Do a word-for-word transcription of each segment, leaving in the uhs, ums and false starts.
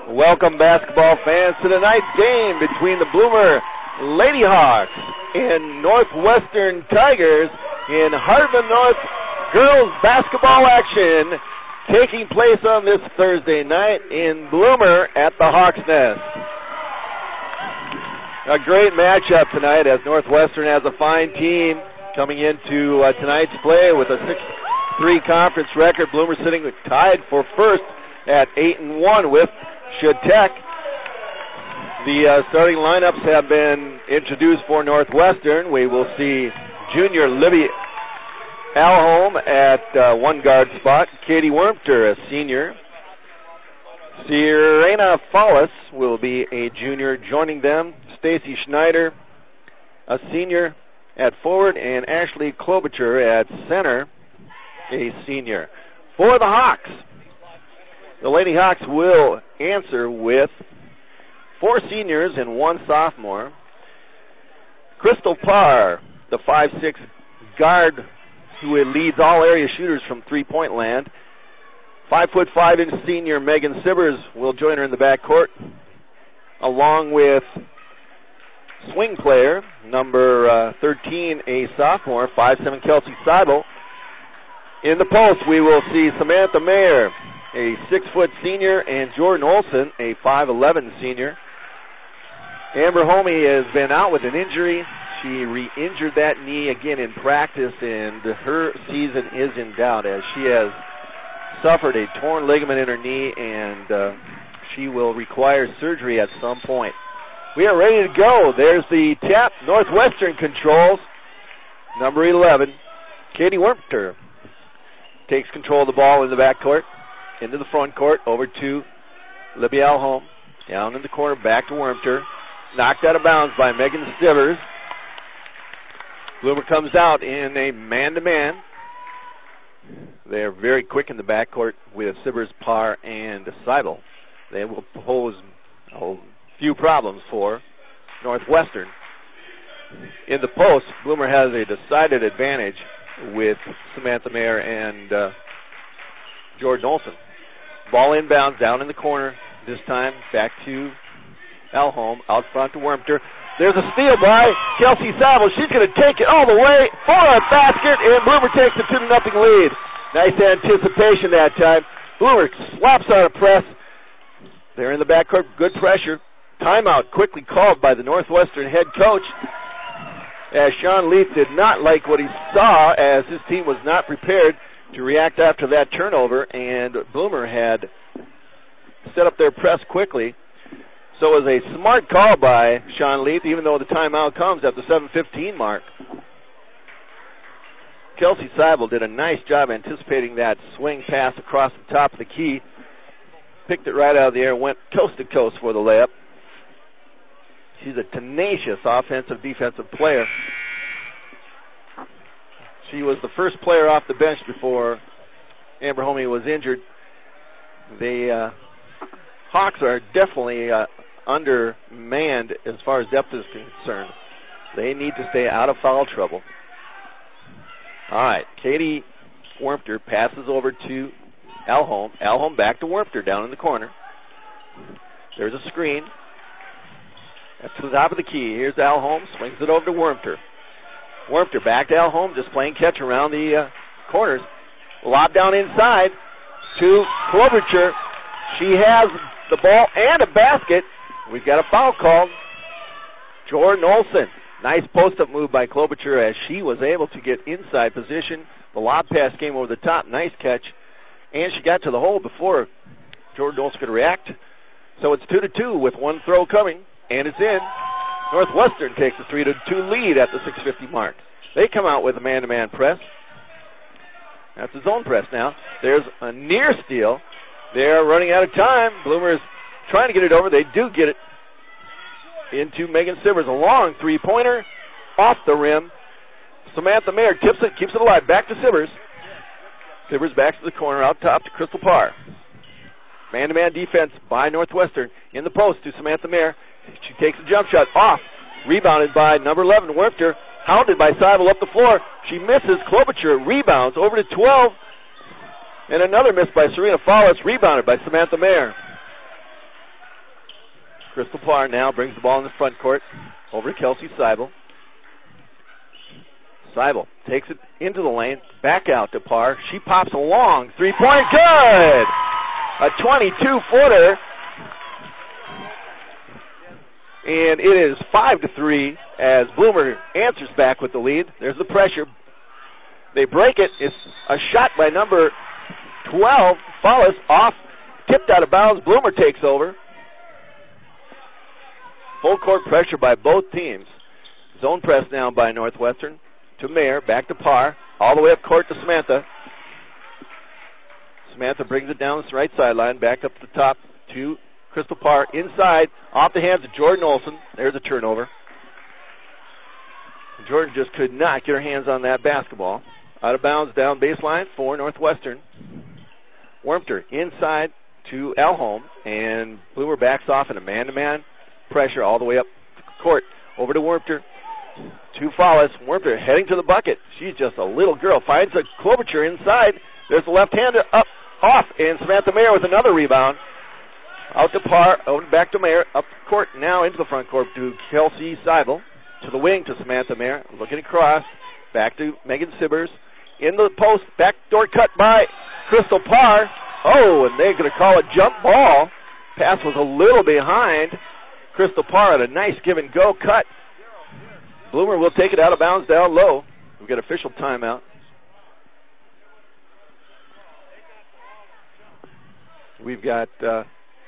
Welcome, basketball fans, to tonight's game between the Bloomer Lady Hawks and Northwestern Tigers in Hardman North girls basketball action taking place on this Thursday night in Bloomer at the Hawks Nest. A great matchup tonight as Northwestern has a fine team coming into uh, tonight's play with a six three conference record. Bloomer sitting tied for first at eight and one with Tech. The uh, starting lineups have been introduced for Northwestern. We will see junior Libby Alholm at uh, one guard spot. Katie Wormter, a senior. Serena Fallis will be a junior joining them. Stacy Schneider, a senior at forward, and Ashley Klobuchar at center, a senior. For the Hawks, the Lady Hawks will answer with four seniors and one sophomore. Crystal Parr, the five six guard who leads all area shooters from three-point land. Five foot five inch senior Megan Sibbers will join her in the backcourt, along with swing player number uh, thirteen, a sophomore, five seven Kelsey Seibel. In the post, we will see Samantha Mayer, a six-foot senior, and Jordan Olson, a five eleven senior. Amber Homey has been out with an injury. She re-injured that knee again in practice, and her season is in doubt as she has suffered a torn ligament in her knee, and uh, she will require surgery at some point. We are ready to go. There's the tap. Northwestern controls. Number eleven, Katie Wormter, takes control of the ball in the backcourt. Into the front court, over to Libby Alholm. Down in the corner, back to Wormter. Knocked out of bounds by Megan Sivers. Bloomer comes out in a man-to-man. They're very quick in the backcourt with Sivers, Parr, and Seibel. They will pose a few problems for Northwestern. In the post, Bloomer has a decided advantage with Samantha Mayer and uh, Jordan Olson. Ball inbounds down in the corner. This time back to Alholm. Out front to Wormter. There's a steal by Kelsey Seibel. She's going to take it all the way for a basket, and Bloomer takes a two to nothing lead. Nice anticipation that time. Bloomer slaps out a press. They're in the backcourt. Good pressure. Timeout quickly called by the Northwestern head coach, as Sean Leith did not like what he saw as his team was not prepared to react after that turnover, and Bloomer had set up their press quickly. So it was a smart call by Sean Leith, even though the timeout comes at the seven fifteen mark. Kelsey Seibel did a nice job anticipating that swing pass across the top of the key. Picked it right out of the air, went coast to coast for the layup. She's a tenacious offensive, defensive player. She was the first player off the bench before Amber Homey was injured. The uh, Hawks are definitely uh, undermanned as far as depth is concerned. They need to stay out of foul trouble. All right, Katie Wormter passes over to Alholm. Alholm back to Wormter down in the corner. There's a screen. That's to the top of the key. Here's Alholm, swings it over to Wormter. Wormter back to Alholm, just playing catch around the uh, corners. Lob down inside to Klobuchar. She has the ball and a basket. We've got a foul called. Jordan Olson. Nice post-up move by Klobuchar as she was able to get inside position. The lob pass came over the top. Nice catch. And she got to the hole before Jordan Olson could react. So it's two to two with one throw coming, and it's in. Northwestern takes a three to two lead at the six fifty mark. They come out with a man-to-man press. That's a zone press now. There's a near steal. They're running out of time. Bloomer is trying to get it over. They do get it into Megan Sivers. A long three-pointer off the rim. Samantha Mayer tips it, keeps it alive. Back to Sivers. Sivers back to the corner, out top to Crystal Parr. Man-to-man defense by Northwestern. In the post to Samantha Mayer. She takes a jump shot off. Rebounded by number eleven, Wormter. Hounded by Seibel up the floor. She misses. Klobuchar rebounds over to twelve. And another miss by Serena Fallis. Rebounded by Samantha Mayer. Crystal Parr now brings the ball in the front court over to Kelsey Seibel. Seibel takes it into the lane, back out to Parr. She pops a long three-point, good! A twenty-two footer. And it is five to three as Bloomer answers back with the lead. There's the pressure. They break it. It's a shot by number twelve. Follis off, tipped out of bounds. Bloomer takes over. Full court pressure by both teams. Zone press now by Northwestern. To Mayer, back to Parr. All the way up court to Samantha. Samantha brings it down the right sideline, back up to the top to Crystal Parr. Inside, off the hands of Jordan Olson. There's a turnover. Jordan just could not get her hands on that basketball. Out of bounds, down baseline for Northwestern. Wormter inside to Elholm, and Bloomer backs off in a man-to-man pressure all the way up court. Over to Wormter. To Follis. Wormter heading to the bucket. She's just a little girl. Finds a Klobuchar inside. There's the left hand up, off, and Samantha Mayer with another rebound. Out to Parr, out back to Mayer, up court, now into the front court to Kelsey Seibel. To the wing to Samantha Mayer. Looking across. Back to Megan Sibbers. In the post. Backdoor cut by Crystal Parr. Oh, and they're going to call a jump ball. Pass was a little behind. Crystal Parr had a nice give and go cut. Bloomer will take it out of bounds down low. We've got official timeout. We've got uh,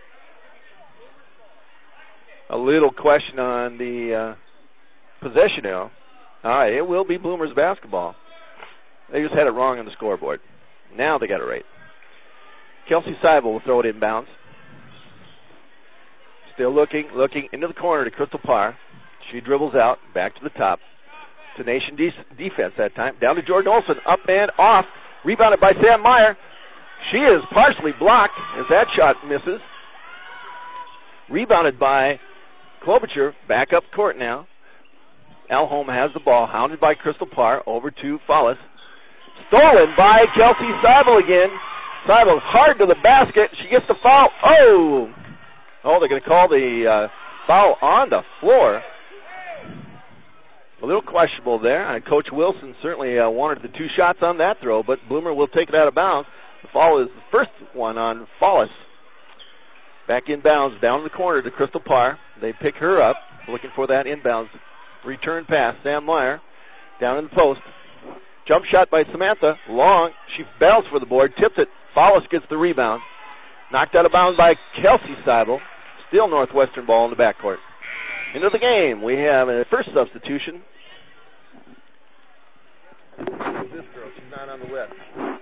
a little question on the uh, possession now. All right, it will be Bloomer's basketball. They just had it wrong on the scoreboard. Now they got it right. Kelsey Seibel will throw it inbounds. Still looking, looking into the corner to Crystal Parr. She dribbles out, back to the top. To Nation de- defense that time. Down to Jordan Olson, up and off. Rebounded by Sam Meyer. She is partially blocked as that shot misses. Rebounded by Klobuchar, back up court now. Elholm has the ball, hounded by Crystal Parr, over to Follis. Stolen by Kelsey Seibel again. Seibel hard to the basket. She gets the foul. Oh! Oh, they're going to call the uh, foul on the floor. A little questionable there. Uh, Coach Wilson certainly uh, wanted the two shots on that throw, but Bloomer will take it out of bounds. The foul is the first one on Follis. Back inbounds, down in the corner to Crystal Parr. They pick her up, looking for that inbounds return pass. Sam Meyer down in the post. Jump shot by Samantha. Long. She battles for the board, tips it. Follis gets the rebound. Knocked out of bounds by Kelsey Seibel. Still Northwestern ball in the backcourt. Into the game, we have a first substitution. This girl, she's not on the list.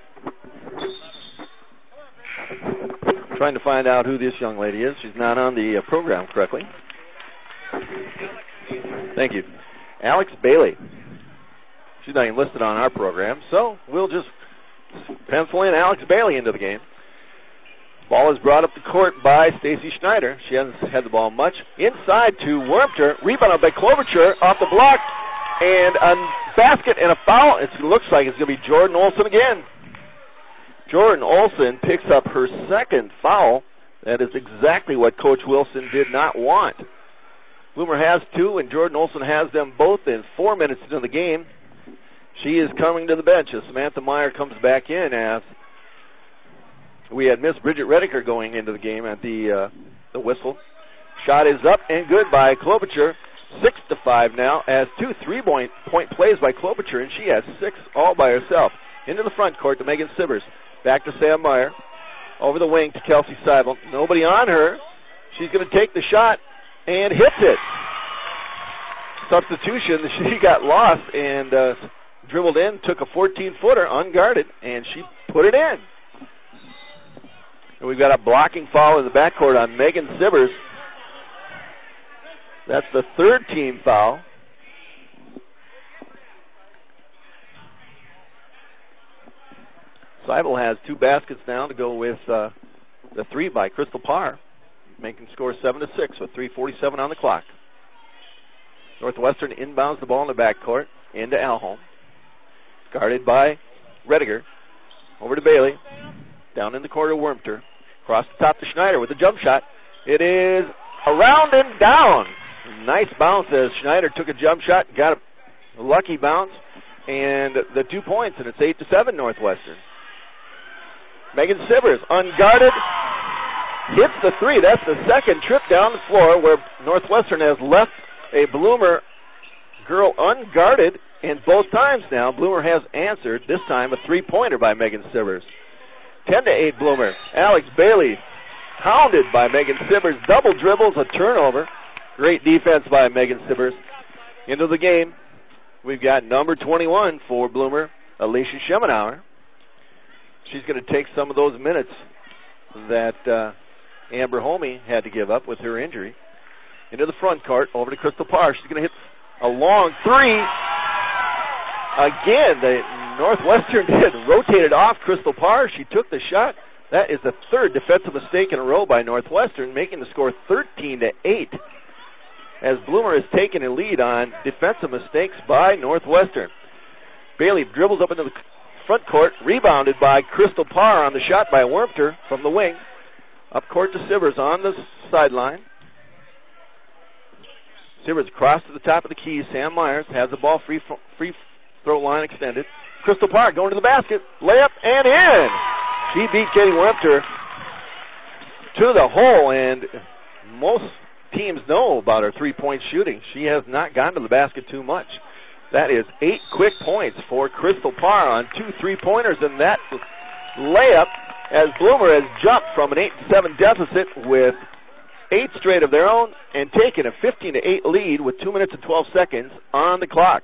Trying to find out who this young lady is. She's not on the uh, program correctly. Thank you. Alex Bailey. She's not even listed on our program, so we'll just pencil in Alex Bailey into the game. Ball is brought up the court by Stacy Schneider. She hasn't had the ball much. Inside to Wormter. Rebounded by Klobuchar off the block. And a basket and a foul. It looks like it's going to be Jordan Olson again. Jordan Olson picks up her second foul. That is exactly what Coach Wilson did not want. Bloomer has two, and Jordan Olson has them both in four minutes into the game. She is coming to the bench as Samantha Meyer comes back in, as we had Miss Bridget Rediker going into the game at the uh, the whistle. Shot is up and good by Klobuchar. Six to five now, as two three-point point plays by Klobuchar, and she has six all by herself. Into the front court to Megan Sibbers. Back to Sam Meyer. Over the wing to Kelsey Seibel. Nobody on her. She's going to take the shot and hits it. Substitution. She got lost and uh, dribbled in, took a fourteen-footer unguarded, and she put it in. And we've got a blocking foul in the backcourt on Megan Sibbers. That's the third team foul. Seibel has two baskets now to go with uh, the three by Crystal Parr, making score seven to six with three forty-seven on the clock. Northwestern inbounds the ball in the backcourt into Elholm, guarded by Rediger. Over to Bailey, down in the corner to Wormter, across the top to Schneider with a jump shot. It is around and down. Nice bounce as Schneider took a jump shot, got a lucky bounce, and the two points, and it's eight to seven Northwestern. Megan Sivers, unguarded, hits the three. That's the second trip down the floor where Northwestern has left a Bloomer girl unguarded, and both times now Bloomer has answered, this time a three-pointer by Megan Sivers. ten to eight Bloomer. Alex Bailey hounded by Megan Sivers. Double dribbles, a turnover. Great defense by Megan Sivers. Into the game, we've got number twenty-one for Bloomer, Alicia Schemenauer. She's going to take some of those minutes that uh, Amber Homey had to give up with her injury. Into the front court, over to Crystal Parr. She's going to hit a long three. Again, the Northwestern did rotated off Crystal Parr. She took the shot. That is the third defensive mistake in a row by Northwestern, making the score thirteen to eight. As Bloomer has taken a lead on defensive mistakes by Northwestern. Bailey dribbles up into the front court, rebounded by Crystal Parr on the shot by Wormter from the wing. Up court to Sivers on the sideline. Sivers across to the top of the key. Sam Myers has the ball, free free throw line extended. Crystal Parr going to the basket, layup and in. She beat Katie Wormter to the hole, and most teams know about her three-point shooting. She has not gotten to the basket too much. That is eight quick points for Crystal Parr on two three-pointers, and that layup as Bloomer has jumped from an eight to seven deficit with eight straight of their own and taken a fifteen to eight lead with two minutes and twelve seconds on the clock.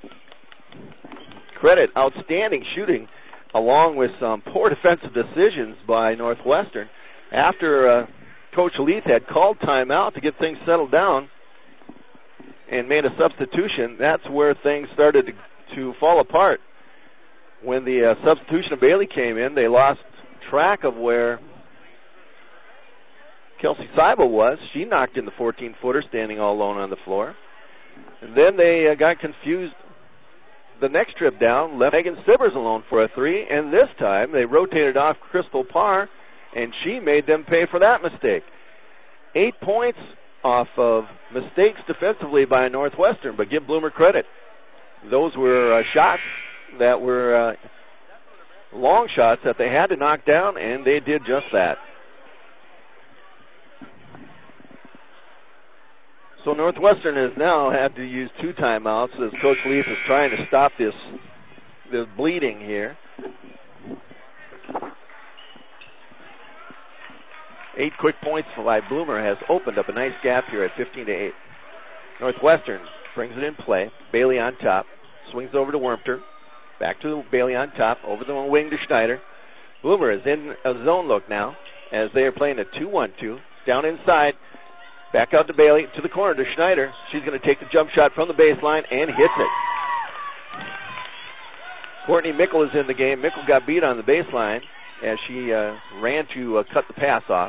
Credit outstanding shooting along with some poor defensive decisions by Northwestern. After uh, Coach Leith had called timeout to get things settled down and made a substitution, that's where things started to, to fall apart. When the uh, substitution of Bailey came in, they lost track of where Kelsey Seibel was. She knocked in the fourteen-footer, standing all alone on the floor. And then they uh, got confused the next trip down, left Megan Sivers alone for a three, and this time they rotated off Crystal Parr, and she made them pay for that mistake. Eight points off of mistakes defensively by Northwestern, but give Bloomer credit. Those were uh, shots that were uh, long shots that they had to knock down, and they did just that. So Northwestern has now had to use two timeouts as Coach Leith is trying to stop this, this bleeding here. Eight quick points by Bloomer has opened up a nice gap here at fifteen to eight. Northwestern brings it in play. Bailey on top. Swings over to Wormter. Back to Bailey on top. Over the wing to Schneider. Bloomer is in a zone look now as they are playing a two one two. Down inside. Back out to Bailey, to the corner to Schneider. She's going to take the jump shot from the baseline and hits it. Courtney Mickle is in the game. Mickle got beat on the baseline as she uh, ran to uh, cut the pass off.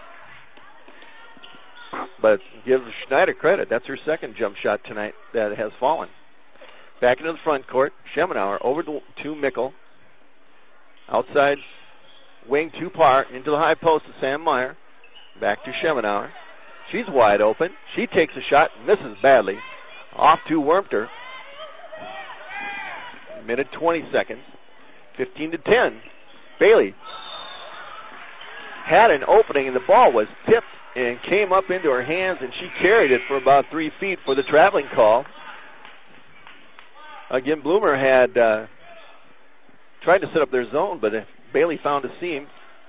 But give Schneider credit. That's her second jump shot tonight that has fallen. Back into the front court. Schemenauer over to, to Mickle. Outside wing to Parr. Into the high post to Sam Meyer. Back to Schemenauer. She's wide open. She takes a shot, misses badly. Off to Wormter. Minute twenty seconds. fifteen to ten. Bailey had an opening and the ball was tipped and came up into her hands, and she carried it for about three feet for the traveling call. Again, Bloomer had uh, tried to set up their zone, but Bailey found a seam.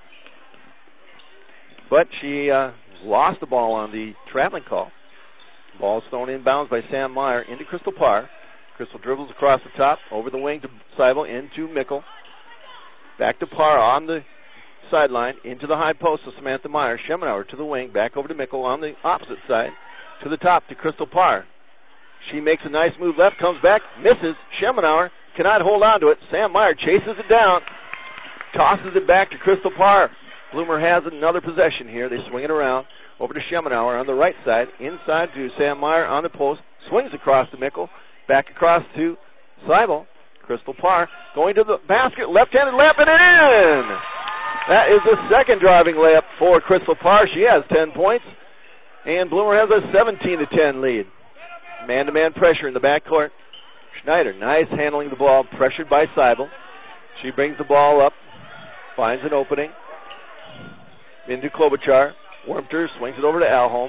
But she uh, lost the ball on the traveling call. Ball thrown inbounds by Sam Meyer into Crystal Parr. Crystal dribbles across the top, over the wing to Seibel, into Mickle. Back to Parr on the sideline, into the high post to Samantha Meyer. Schemenauer to the wing, back over to Mickle on the opposite side. To the top to Crystal Parr. She makes a nice move left, comes back, misses. Schemenauer cannot hold on to it. Sam Meyer chases it down, tosses it back to Crystal Parr. Bloomer has another possession here. They swing it around over to Schemenauer on the right side. Inside to Sam Meyer on the post. Swings across to Mickle. Back across to Seibel. Crystal Parr going to the basket. Left-handed layup and in! That is the second driving layup for Crystal Parr. She has ten points. And Bloomer has a seventeen to ten lead. Man-to-man pressure in the backcourt. Schneider, nice handling the ball, pressured by Seibel. She brings the ball up, finds an opening. Into Klobuchar. Wormter swings it over to Alholm.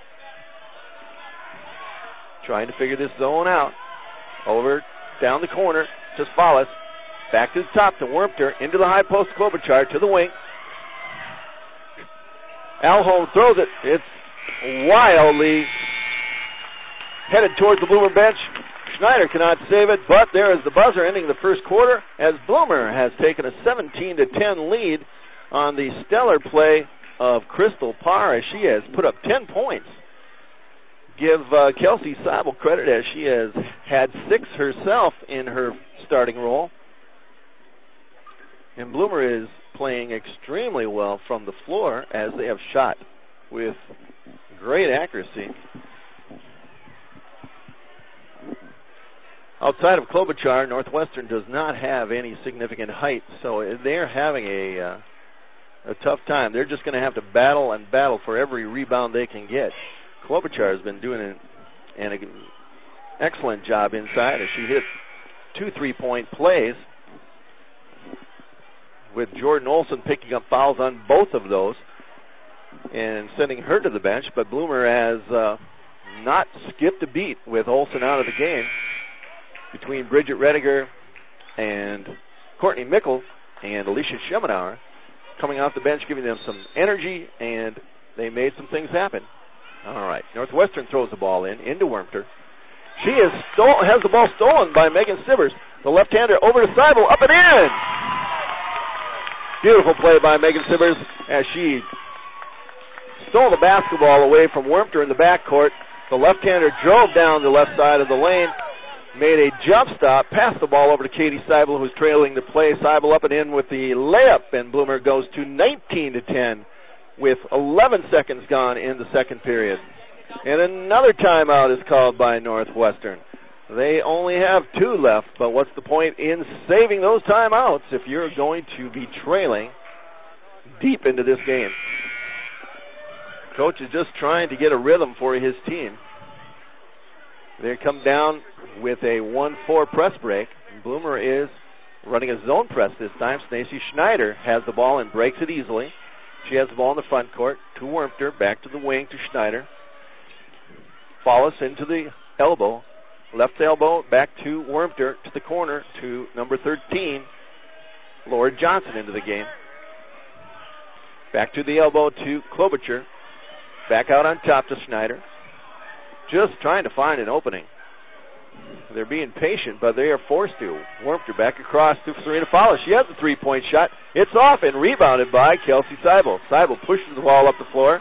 Trying to figure this zone out. Over, down the corner to Follis. Back to the top to Wormter. Into the high post, Klobuchar to the wing. Alholm throws it. It's wildly headed towards the Bloomer bench. Schneider cannot save it, but there is the buzzer ending the first quarter as Bloomer has taken a seventeen to ten lead on the stellar play of Crystal Parr as she has put up ten points. Give uh, Kelsey Seibel credit as she has had six herself in her starting role. And Bloomer is playing extremely well from the floor as they have shot with great accuracy. Outside of Klobuchar, Northwestern does not have any significant height, so they're having a uh, a tough time. They're just going to have to battle and battle for every rebound they can get. Klobuchar has been doing an, an excellent job inside as she hit two three-point plays, with Jordan Olson picking up fouls on both of those and sending her to the bench. But Bloomer has uh, not skipped a beat with Olson out of the game. Between Bridget Rediger and Courtney Mickle and Alicia Schemenauer coming off the bench, giving them some energy, and they made some things happen. All right, Northwestern throws the ball in, into Wormter. She is stole, has the ball stolen by Megan Sivers. The left-hander over to Seibel, up and in! Beautiful play by Megan Sivers as she stole the basketball away from Wormter in the backcourt. The left-hander drove down the left side of the lane, made a jump stop, passed the ball over to Katie Seibel, who's trailing the play. Seibel up and in with the layup, and Bloomer goes to nineteen to ten with eleven seconds gone in the second period. And another timeout is called by Northwestern. They only have two left, but what's the point in saving those timeouts if you're going to be trailing deep into this game? Coach is just trying to get a rhythm for his team. They come down with a one four press break. Bloomer is running a zone press this time. Stacey Schneider has the ball and breaks it easily. She has the ball in the front court to Wormter, back to the wing to Schneider. Follows into the elbow. Left elbow back to Wormter, to the corner to number thirteen, Laura Johnson into the game. Back to the elbow to Klobuchar. Back out on top to Schneider. Just trying to find an opening. They're being patient, but they are forced to. Wormter back across to Serena Follis. She has a three-point shot. It's off and rebounded by Kelsey Seibel. Seibel pushes the ball up the floor.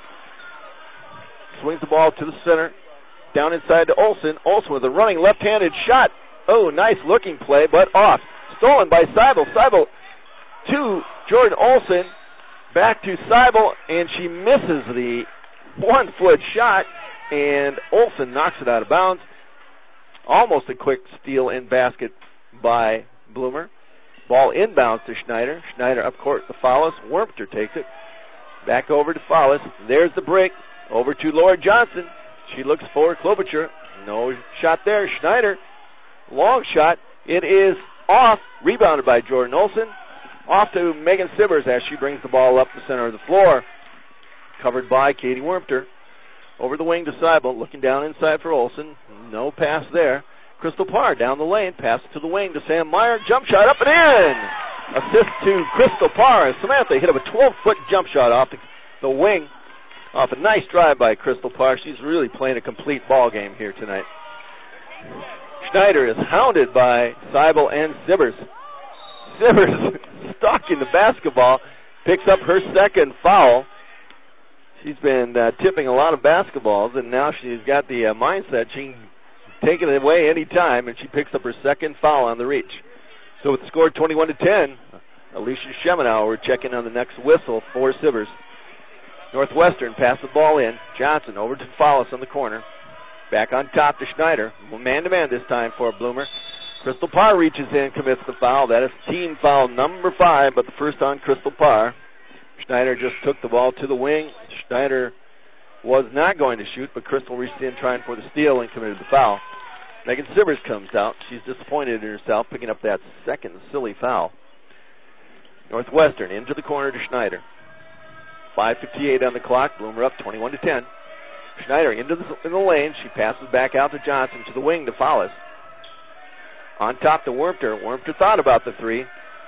Swings the ball to the center. Down inside to Olson. Olson with a running left-handed shot. Oh, nice looking play, but off. Stolen by Seibel. Seibel to Jordan Olson. Back to Seibel, and she misses the one-foot shot, and Olson knocks it out of bounds. Almost a quick steal in basket by Bloomer. Ball inbounds to Schneider. Schneider up court to Follis. Wormter takes it. Back over to Follis. There's the break. Over to Laura Johnson. She looks for Klobuchar. No shot there. Schneider. Long shot. It is off. Rebounded by Jordan Olson. Off to Megan Sivers as she brings the ball up the center of the floor. Covered by Katie Wormter. Over the wing to Seibel. Looking down inside for Olson. No pass there. Crystal Parr down the lane. Pass to the wing to Sam Meyer. Jump shot up and in. Assist to Crystal Parr. Samantha hit up a twelve-foot jump shot off the, the wing. Off a nice drive by Crystal Parr. She's really playing a complete ball game here tonight. Schneider is hounded by Seibel and Sivers. Sivers stuck in the basketball. Picks up her second foul. She's been uh, tipping a lot of basketballs, and now she's got the uh, mindset she can take it away any time, and she picks up her second foul on the reach. So with the score twenty-one to ten, Alicia Schemenauer checking on the next whistle for Sivers. Northwestern pass the ball in. Johnson over to Follis on the corner. Back on top to Schneider. Man-to-man this time for Bloomer. Crystal Parr reaches in, commits the foul. That is team foul number five, but the first on Crystal Parr. Schneider just took the ball to the wing. Schneider was not going to shoot, but Crystal reached in trying for the steal and committed the foul. Megan Sivers comes out. She's disappointed in herself, picking up that second silly foul. Northwestern into the corner to Schneider. five fifty-eight on the clock. Bloomer up twenty-one to ten. Schneider into the, in the lane. She passes back out to Johnson to the wing to Follis. On top to Wormter. Wormter thought about the three.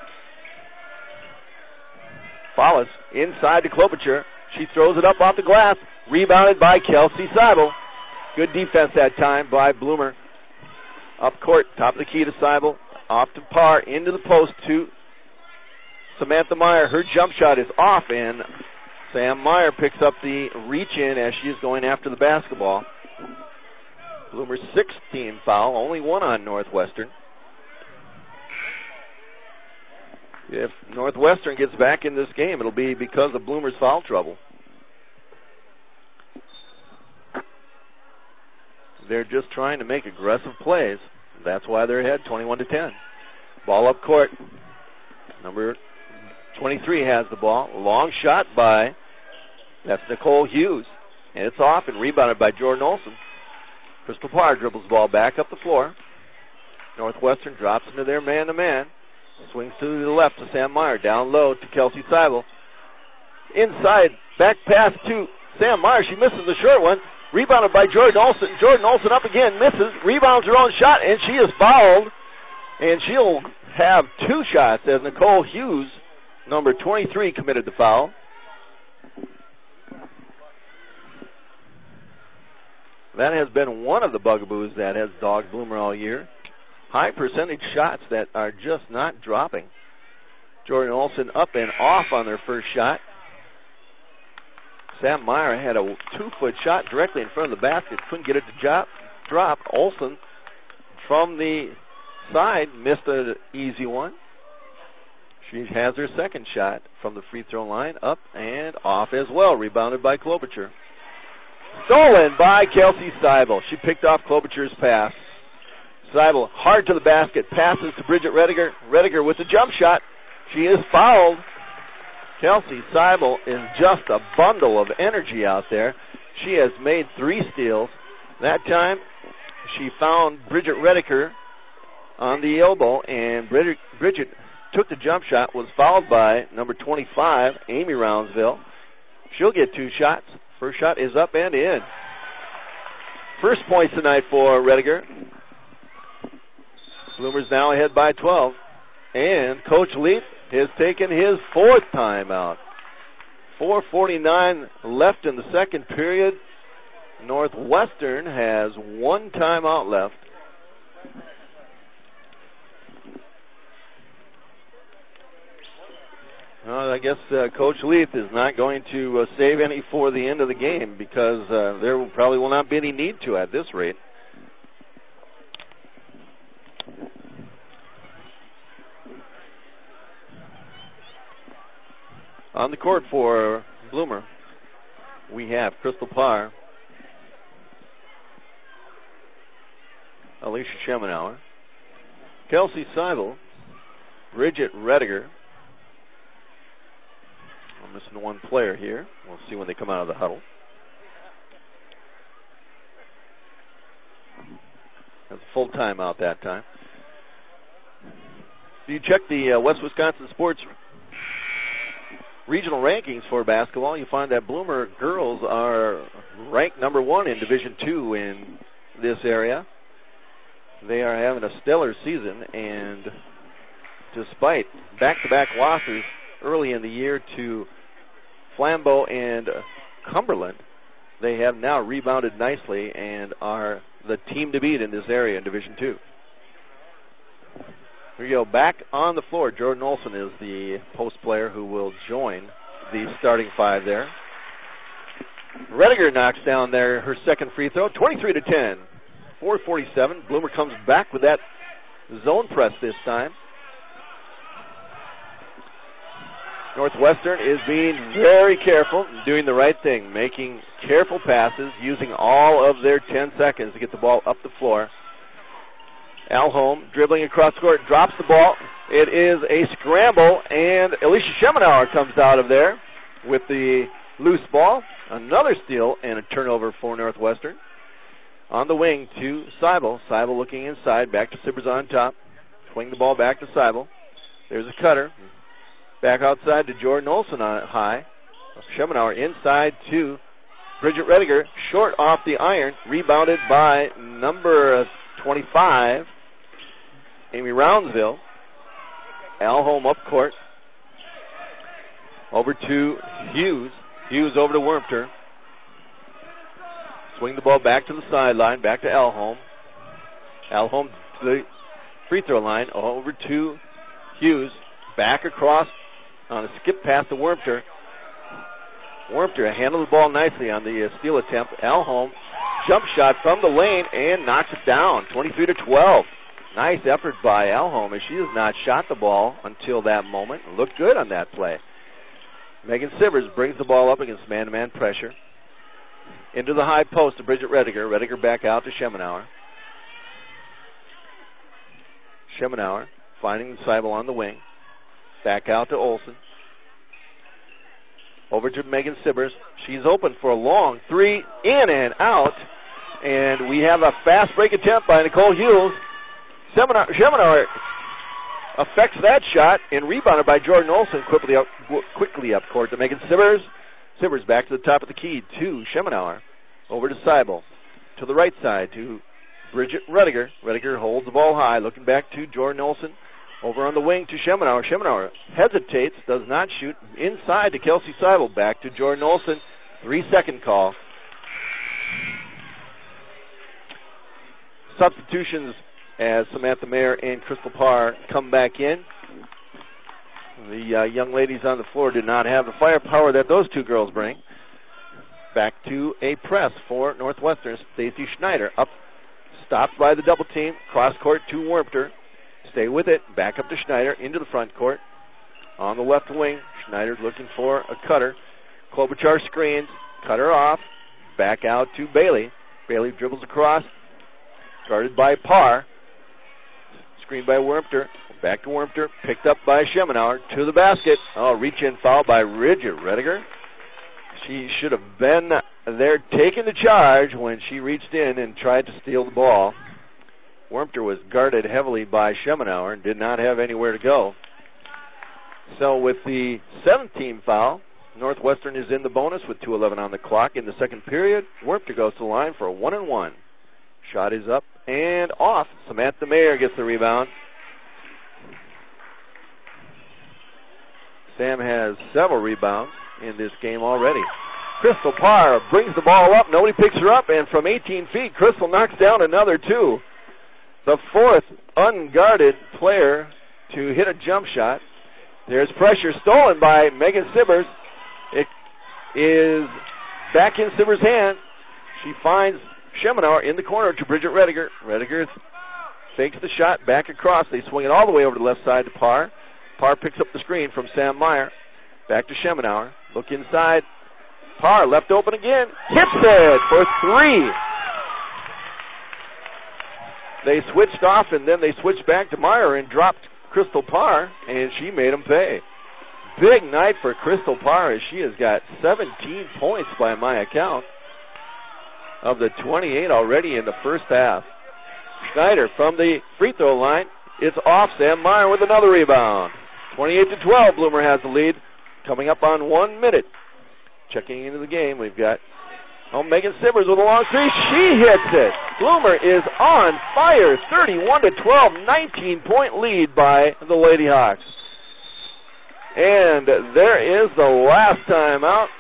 Follis inside to Klobuchar. She throws it up off the glass. Rebounded by Kelsey Seibel. Good defense that time by Bloomer. Up court, top of the key to Seibel. Off to Parr, into the post to Samantha Meyer. Her jump shot is off, and Sam Meyer picks up the reach in as she is going after the basketball. Bloomer's sixth team foul, only one on Northwestern. If Northwestern gets back in this game, it'll be because of Bloomer's foul trouble. They're just trying to make aggressive plays. That's why they're ahead twenty-one to ten. Ball up court. Number twenty-three has the ball. Long shot by, that's Nicole Hughes. And it's off and rebounded by Jordan Olson. Crystal Parr dribbles the ball back up the floor. Northwestern drops into their man-to-man. Swings to the left to Sam Meyer. Down low to Kelsey Seibel. Inside, back pass to Sam Meyer. She misses the short one. Rebounded by Jordan Olson. Jordan Olson up again, misses, rebounds her own shot, and she is fouled. And she'll have two shots as Nicole Hughes, number twenty-three, committed the foul. That has been one of the bugaboos that has dogged Bloomer all year. High percentage shots that are just not dropping. Jordan Olson up and off on their first shot. Sam Meyer had a two-foot shot directly in front of the basket. Couldn't get it to drop. drop. Olson from the side missed an easy one. She has her second shot from the free throw line, up and off as well. Rebounded by Klobuchar. Stolen by Kelsey Seibel. She picked off Klobuchar's pass. Seibel hard to the basket. Passes to Bridget Rediger. Rediger with the jump shot. She is fouled. Kelsey Seibel is just a bundle of energy out there. She has made three steals. That time, she found Bridget Rediker on the elbow, and Bridget, Bridget took the jump shot, was fouled by number twenty-five, Amy Roundsville. She'll get two shots. First shot is up and in. First points tonight for Rediger. Bloomers now ahead by twelve. And Coach Leaf has taken his fourth timeout. four forty-nine left in the second period. Northwestern has one timeout left. Well, I guess uh, Coach Leaf is not going to uh, save any for the end of the game because uh, there will, probably will not be any need to at this rate. On the court for Bloomer, we have Crystal Parr, Alicia Schemenauer, Kelsey Seibel, Bridget Rediger. I'm missing one player here. We'll see when they come out of the huddle. That's a full timeout that time. If you check the uh, West Wisconsin Sports regional rankings for basketball, you find that Bloomer girls are ranked number one in Division Two in this area. They are having a stellar season, and despite back-to-back losses early in the year to Flambeau and Cumberland, they have now rebounded nicely and are the team to beat in this area in Division Two. Here you go, back on the floor. Jordan Olson is the post player who will join the starting five there. Rediger knocks down there her second free throw, twenty-three to ten. four forty-seven. Bloomer comes back with that zone press this time. Northwestern is being very careful, doing the right thing, making careful passes, using all of their ten seconds to get the ball up the floor. Al Holm dribbling across the court, drops the ball. It is a scramble, and Alicia Schemenauer comes out of there with the loose ball. Another steal and a turnover for Northwestern. On the wing to Seibel. Seibel looking inside. Back to Sibbers on top. Swing the ball back to Seibel. There's a cutter. Back outside to Jordan Olson on high. Schemenauer inside to Bridget Rediger. Short off the iron. Rebounded by number twenty-five, Amy Roundsville. Alholm up court. Over to Hughes. Hughes over to Wormter. Swing the ball back to the sideline. Back to Alholm. Alholm to the free throw line. Over to Hughes. Back across on a skip pass to Wormter. Wormter handled the ball nicely on the uh, steal attempt. Alholm jump shot from the lane and knocks it down. twenty-three to twelve. Nice effort by Alholm as she has not shot the ball until that moment. Looked good on that play. Megan Sibbers brings the ball up against man-to-man pressure. Into the high post to Bridget Rediger. Rediger back out to Schemenauer. Schemenauer finding Seibel on the wing. Back out to Olson. Over to Megan Sibbers. She's open for a long three, in and out. And we have a fast break attempt by Nicole Hughes. Schemenauer affects that shot and rebounded by Jordan Olson quickly up, quickly up court to Megan Sibbers. Sibbers back to the top of the key to Schemenauer. Over to Seibel. To the right side to Bridget Rediger. Rediger holds the ball high, looking back to Jordan Olson. Over on the wing to Schemenauer. Schemenauer hesitates, does not shoot. Inside to Kelsey Seibel. Back to Jordan Olson. Three-second call. Substitutions as Samantha Mayer and Crystal Parr come back in. The uh, young ladies on the floor did not have the firepower that those two girls bring. Back to a press for Northwestern. Stacy Schneider up, stopped by the double team. Cross court to Wormter. Stay with it. Back up to Schneider into the front court. On the left wing, Schneider looking for a cutter. Klobuchar screens. Cutter off. Back out to Bailey. Bailey dribbles across. Guarded by Parr. Screen by Wormter. Back to Wormter. Picked up by Schemenauer. To the basket. Oh, reach-in foul by Bridget Rediger. She should have been there taking the charge when she reached in and tried to steal the ball. Wormter was guarded heavily by Schemenauer and did not have anywhere to go. So with the seventh team foul, Northwestern is in the bonus with two eleven on the clock in the second period. Wormter goes to the line for a one and one. Shot is up and off. Samantha Mayer gets the rebound. Sam has several rebounds in this game already. Crystal Parr brings the ball up. Nobody picks her up, and from eighteen feet, Crystal knocks down another two. The fourth unguarded player to hit a jump shot. There's pressure stolen by Megan Sibbers. It is back in Sibbers' hand. She finds Schemenauer in the corner to Bridget Rediger. Rediger fakes the shot back across. They swing it all the way over to the left side to Parr. Parr picks up the screen from Sam Meyer. Back to Schemenauer. Look inside. Parr left open again. Hits it for three. They switched off, and then they switched back to Meyer and dropped Crystal Parr, and she made them pay. Big night for Crystal Parr as she has got seventeen points by my account of the twenty-eight already in the first half. Schneider from the free throw line. It's off. Sam Meyer with another rebound. twenty-eight to twelve, Bloomer has the lead. Coming up on one minute. Checking into the game, we've got oh, Megan Sibbers with a long three. She hits it. Bloomer is on fire. thirty-one to twelve, nineteen-point lead by the Lady Hawks. And there is the last timeout.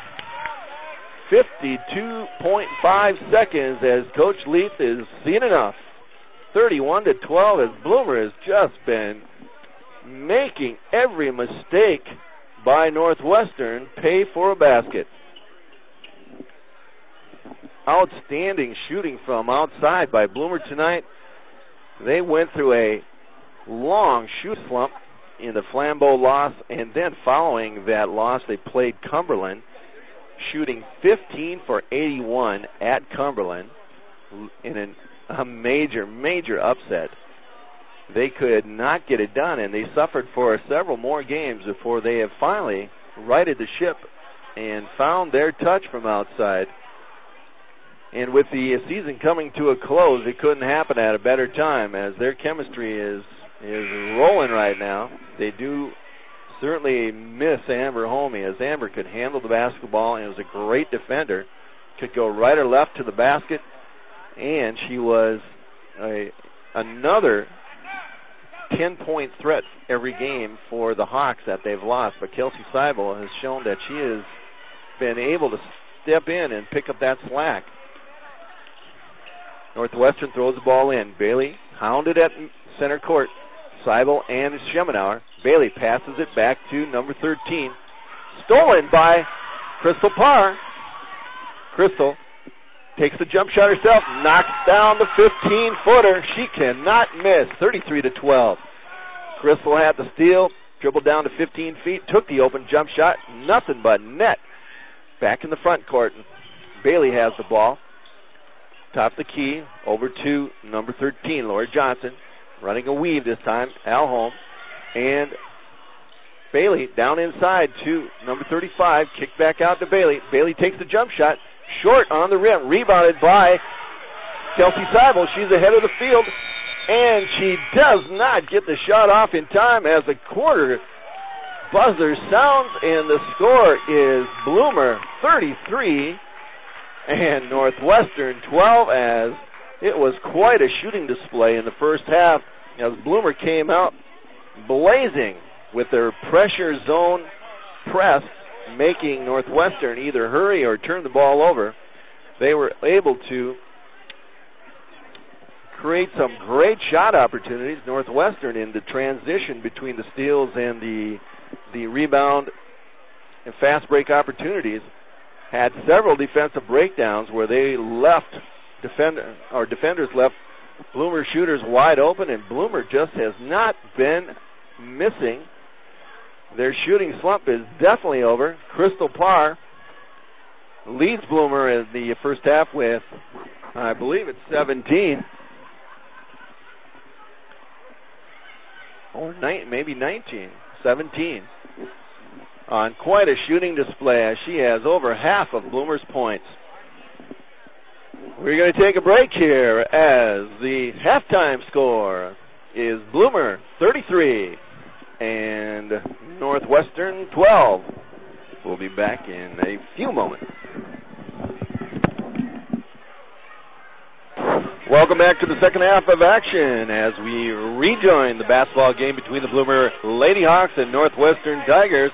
fifty-two point five seconds as Coach Leith is seeing enough. thirty-one to twelve as Bloomer has just been making every mistake by Northwestern pay for a basket. Outstanding shooting from outside by Bloomer tonight. They went through a long shoot slump in the Flambeau loss, and then following that loss, they played Cumberland, shooting fifteen for eighty-one at Cumberland in an, a major, major upset. They could not get it done, and they suffered for several more games before they have finally righted the ship and found their touch from outside. And with the season coming to a close, it couldn't happen at a better time, as their chemistry is is rolling right now. They do certainly miss Amber Homey, as Amber could handle the basketball and was a great defender. Could go right or left to the basket, and she was a, another ten-point threat every game for the Hawks that they've lost. But Kelsey Seibel has shown that she has been able to step in and pick up that slack. Northwestern throws the ball in. Bailey hounded at center court. Seibel and Schemenauer. Bailey passes it back to number thirteen. Stolen by Crystal Parr. Crystal takes the jump shot herself, knocks down the fifteen-footer. She cannot miss, thirty-three to twelve. Crystal had the steal, dribbled down to fifteen feet, took the open jump shot, nothing but net. Back in the front court, Bailey has the ball. Top of the key, over to number thirteen, Lori Johnson. Running a weave this time, Al Holm. And Bailey down inside to number thirty-five, kicked back out to Bailey. Bailey takes the jump shot, short on the rim, rebounded by Kelsey Seibel. She's ahead of the field, and she does not get the shot off in time as the quarter buzzer sounds, and the score is Bloomer thirty-three and Northwestern twelve, as it was quite a shooting display in the first half as Bloomer came out blazing with their pressure zone press, making Northwestern either hurry or turn the ball over. They were able to create some great shot opportunities. Northwestern in the transition between the steals and the the rebound and fast break opportunities had several defensive breakdowns where they left defend or defenders left Bloomer shooters wide open, and Bloomer just has not been missing. Their shooting slump is definitely over. Crystal Parr leads Bloomer in the first half with, I believe it's seventeen. Or ni- maybe nineteen. seventeen. On quite a shooting display, as she has over half of Bloomer's points. We're going to take a break here as the halftime score is Bloomer thirty-three and Northwestern twelve. We'll be back in a few moments. Welcome back to the second half of action as we rejoin the basketball game between the Bloomer Lady Hawks and Northwestern Tigers.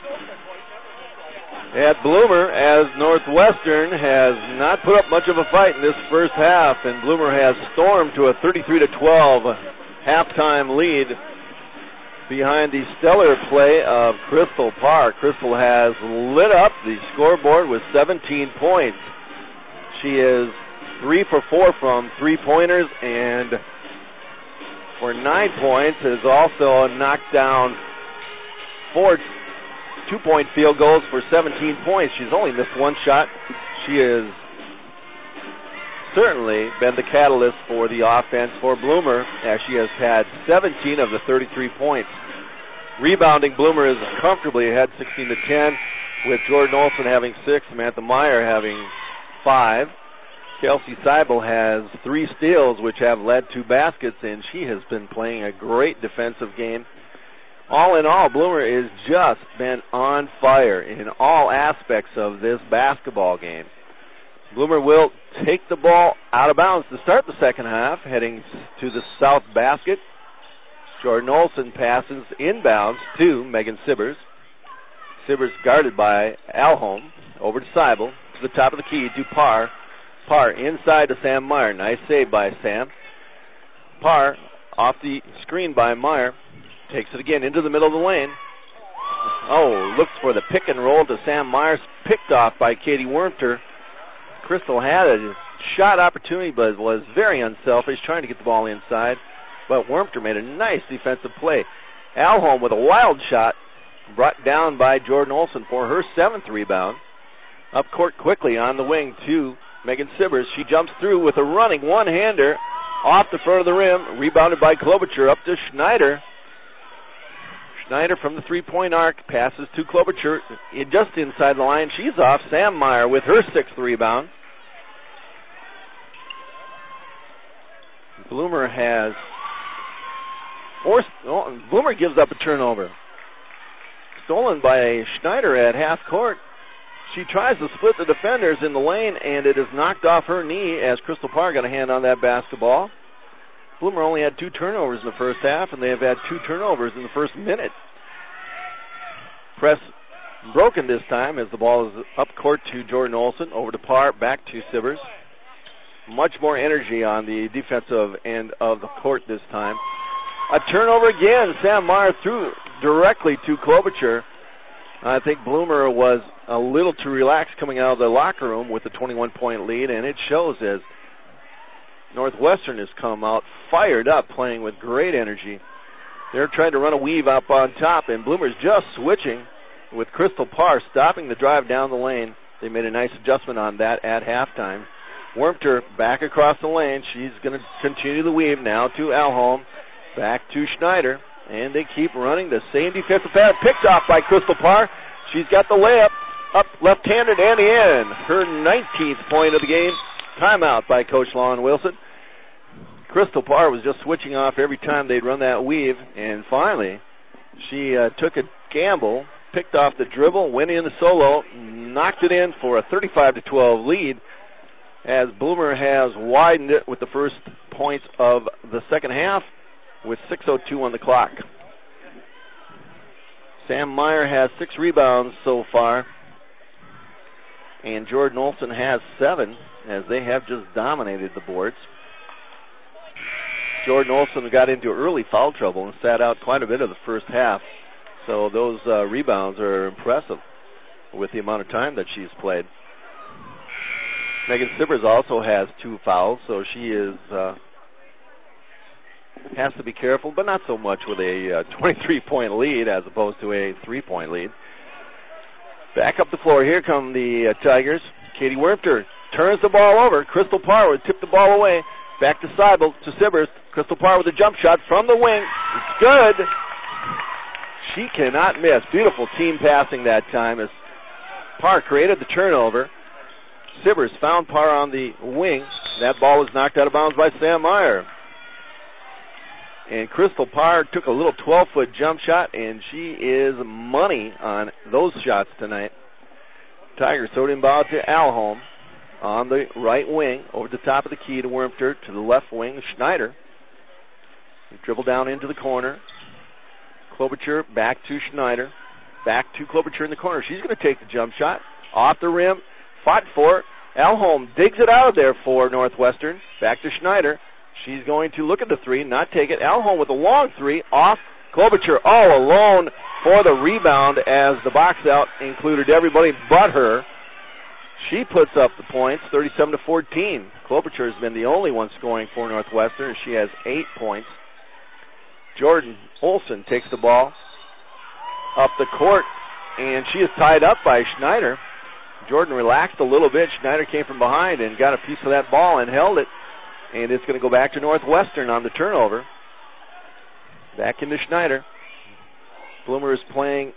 At Bloomer, as Northwestern has not put up much of a fight in this first half, and Bloomer has stormed to a thirty-three to twelve halftime lead behind the stellar play of Crystal Parr. Crystal has lit up the scoreboard with seventeen points. She is three for four from three-pointers, and for nine points has also knocked down four two-point field goals for seventeen points. She's only missed one shot. She has certainly been the catalyst for the offense for Bloomer, as she has had seventeen of the thirty-three points. Rebounding, Bloomer is comfortably ahead sixteen to ten, with Jordan Olson having six, Samantha Meyer having five. Kelsey Seibel has three steals, which have led to baskets, and she has been playing a great defensive game. All in all, Bloomer has just been on fire in all aspects of this basketball game. Bloomer will take the ball out of bounds to start the second half, heading to the south basket. Jordan Olson passes inbounds to Megan Sibbers. Sibbers guarded by Alholm. Over to Seibel, to the top of the key to Parr. Parr inside to Sam Meyer. Nice save by Sam. Parr off the screen by Meyer. Takes it again into the middle of the lane. Oh, looks for the pick and roll to Sam Myers. Picked off by Katie Wormter. Crystal had a shot opportunity, but was very unselfish, trying to get the ball inside. But Wormter made a nice defensive play. Alholm with a wild shot, brought down by Jordan Olson for her seventh rebound. Up court quickly on the wing to Megan Sibbers. She jumps through with a running one-hander off the front of the rim. Rebounded by Klobuchar up to Schneider. Schneider from the three-point arc passes to Klobuchar just inside the line. She's off. Sam Meyer with her sixth rebound. Bloomer has forced. Oh, Bloomer gives up a turnover. Stolen by Schneider at half court. She tries to split the defenders in the lane, and it is knocked off her knee as Crystal Parr got a hand on that basketball. Bloomer only had two turnovers in the first half, and they have had two turnovers in the first minute. Press broken this time as the ball is up court to Jordan Olson, over to Parr, back to Sibbers. Much more energy on the defensive end of the court this time. A turnover again. Sam Meyer threw directly to Klobuchar. I think Bloomer was a little too relaxed coming out of the locker room with a twenty-one point lead, and it shows as Northwestern has come out fired up, playing with great energy. They're trying to run a weave up on top, and Bloomer's just switching with Crystal Parr stopping the drive down the lane. They made a nice adjustment on that at halftime. Wormter back across the lane. She's going to continue the weave now to Alholm. Back to Schneider. And they keep running the same defensive pattern. Picked off by Crystal Parr. She's got the layup up left-handed and in. Her nineteenth point of the game. Timeout by Coach Lon Wilson. Crystal Parr was just switching off every time they'd run that weave. And finally, she uh, took a gamble, picked off the dribble, went in the solo, knocked it in for a thirty-five to twelve lead, as Bloomer has widened it with the first points of the second half with six oh two on the clock. Sam Meyer has six rebounds so far, and Jordan Olson has seven, as they have just dominated the boards. Jordan Olson got into early foul trouble and sat out quite a bit of the first half, so those uh, rebounds are impressive with the amount of time that she's played. Megan Sibbers also has two fouls, so she is uh, has to be careful, but not so much with a uh, twenty-three point lead as opposed to a three-point lead. Back up the floor. Here come the uh, Tigers. Katie Werpter turns the ball over. Crystal Parr would tip the ball away. Back to Seibel, to Sibbers. Crystal Parr with a jump shot from the wing. It's good. She cannot miss. Beautiful team passing that time as Parr created the turnover. Sibbers found Parr on the wing. That ball was knocked out of bounds by Sam Meyer. And Crystal Parr took a little twelve-foot jump shot, and she is money on those shots tonight. Tigers throw it inbound to Alholm on the right wing, over the top of the key to Wormter, to the left wing, Schneider. Dribble down into the corner. Klobuchar back to Schneider. Back to Klobuchar in the corner. She's going to take the jump shot. Off the rim. Fought for it. Alholm digs it out of there for Northwestern. Back to Schneider. She's going to look at the three, not take it. Alholm with a long three. Off. Klobuchar all alone for the rebound as the box out included everybody but her. She puts up the points, thirty-seven to fourteen. Klobuchar has been the only one scoring for Northwestern. She has eight points. Jordan Olson takes the ball up the court, and she is tied up by Schneider. Jordan relaxed a little bit. Schneider came from behind and got a piece of that ball and held it. And it's going to go back to Northwestern on the turnover. Back into Schneider. Bloomer is playing,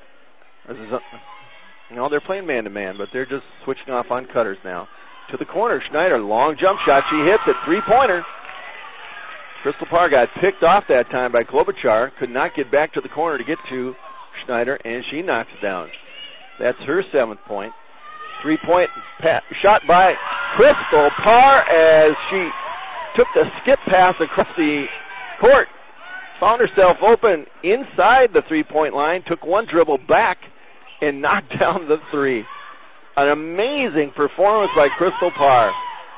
you know, they're playing man-to-man, but they're just switching off on cutters now. To the corner, Schneider, long jump shot. She hits it, three-pointer. Crystal Parr got picked off that time by Klobuchar. Could not get back to the corner to get to Schneider, and she knocks it down. That's her seventh point. Three-point pa- shot by Crystal Parr as she took the skip pass across the court. Found herself open inside the three-point line, took one dribble back, and knocked down the three. An amazing performance by Crystal Parr.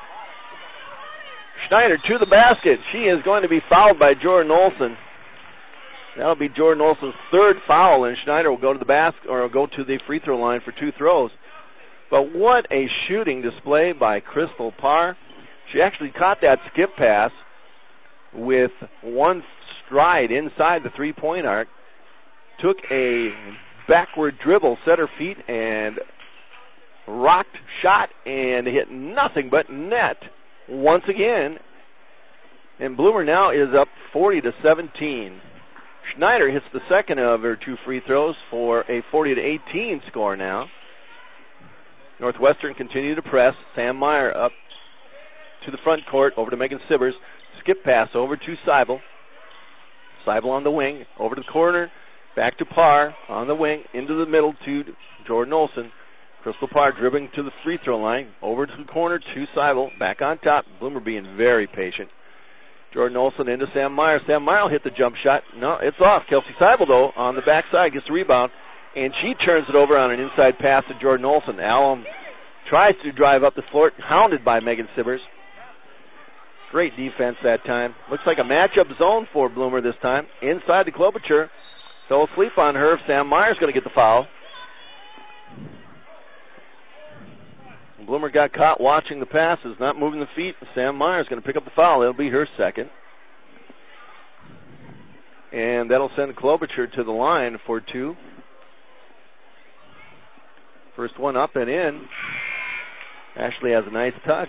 Schneider to the basket. She is going to be fouled by Jordan Olson. That'll be Jordan Olson's third foul, and Schneider will go to the basket or go to the free throw line for two throws. But what a shooting display by Crystal Parr. She actually caught that skip pass with one stride inside the three-point arc, took a backward dribble, set her feet, and rocked, shot, and hit nothing but net once again. And Bloomer now is up forty to seventeen. Schneider hits the second of her two free throws for a forty to eighteen score now. Northwestern continue to press. Sam Meyer up to the front court, over to Megan Sibbers. Skip pass over to Seibel. Seibel on the wing, over to the corner, back to Parr on the wing, into the middle to Jordan Olson. Crystal Parr dribbling to the free throw line, over to the corner to Seibel, back on top. Bloomer being very patient. Jordan Olson into Sam Meyer. Sam Meyer will hit the jump shot. No, it's off. Kelsey Seibel, though, on the backside, gets the rebound, and she turns it over on an inside pass to Jordan Olson. Allen tries to drive up the floor, hounded by Megan Sibbers. Great defense that time. Looks like a matchup zone for Bloomer this time. Inside the Klobuchar. Fell asleep on her. Sam Meyer's going to get the foul. Bloomer got caught watching the passes, not moving the feet. Sam Meyer's going to pick up the foul. It'll be her second. And that'll send Klobuchar to the line for two. First one up and in. Ashley has a nice touch.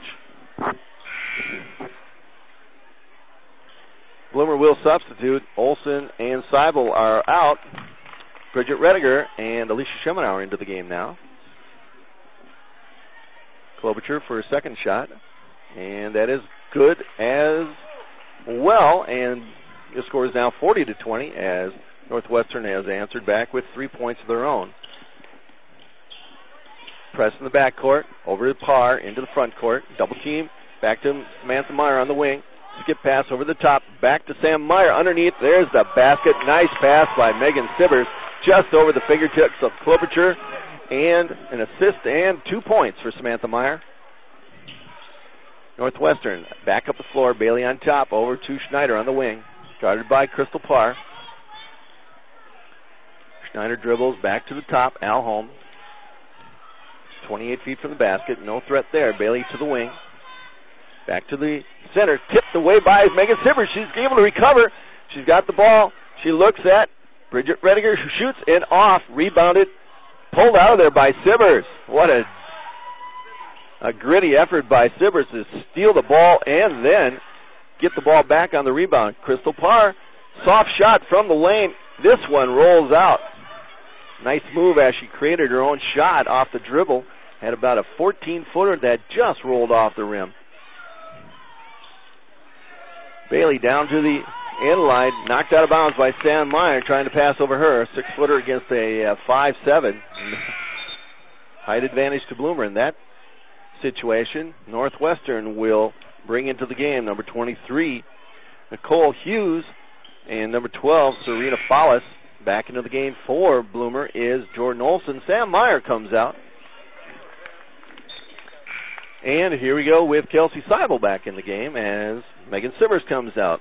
Bloomer will substitute. Olson and Seibel are out. Bridget Rediger and Alicia Schemenauer into the game now. Klobuchar for a second shot. And that is good as well. And the score is now forty to twenty as Northwestern has answered back with three points of their own. Press in the backcourt, over to Parr, into the front court. Double team, back to Samantha Meyer on the wing. Skip pass over the top, back to Sam Meyer underneath. There's the basket. Nice pass by Megan Sibbers, just over the fingertips of Klobuchar. And an assist and two points for Samantha Meyer. Northwestern back up the floor. Bailey on top, over to Schneider on the wing. Guarded by Crystal Parr. Schneider dribbles back to the top. Al Holm. twenty-eight feet from the basket. No threat there. Bailey to the wing. Back to the center. Tipped away by Megan Sibbers. She's able to recover. She's got the ball. She looks at Bridget Rediger, who shoots and off. Rebounded. Pulled out of there by Sibbers. What a, a gritty effort by Sibbers to steal the ball and then get the ball back on the rebound. Crystal Parr, soft shot from the lane. This one rolls out. Nice move as she created her own shot off the dribble. Had about a fourteen-footer that just rolled off the rim. Bailey down to the end line, knocked out of bounds by Sam Meyer, trying to pass over her. Six-footer against a uh, five seven. Height advantage to Bloomer in that situation. Northwestern will bring into the game number twenty-three, Nicole Hughes, and number twelve, Serena Follis. Back into the game for Bloomer is Jordan Olson. Sam Meyer comes out. And here we go with Kelsey Seibel back in the game as Megan Sibbers comes out.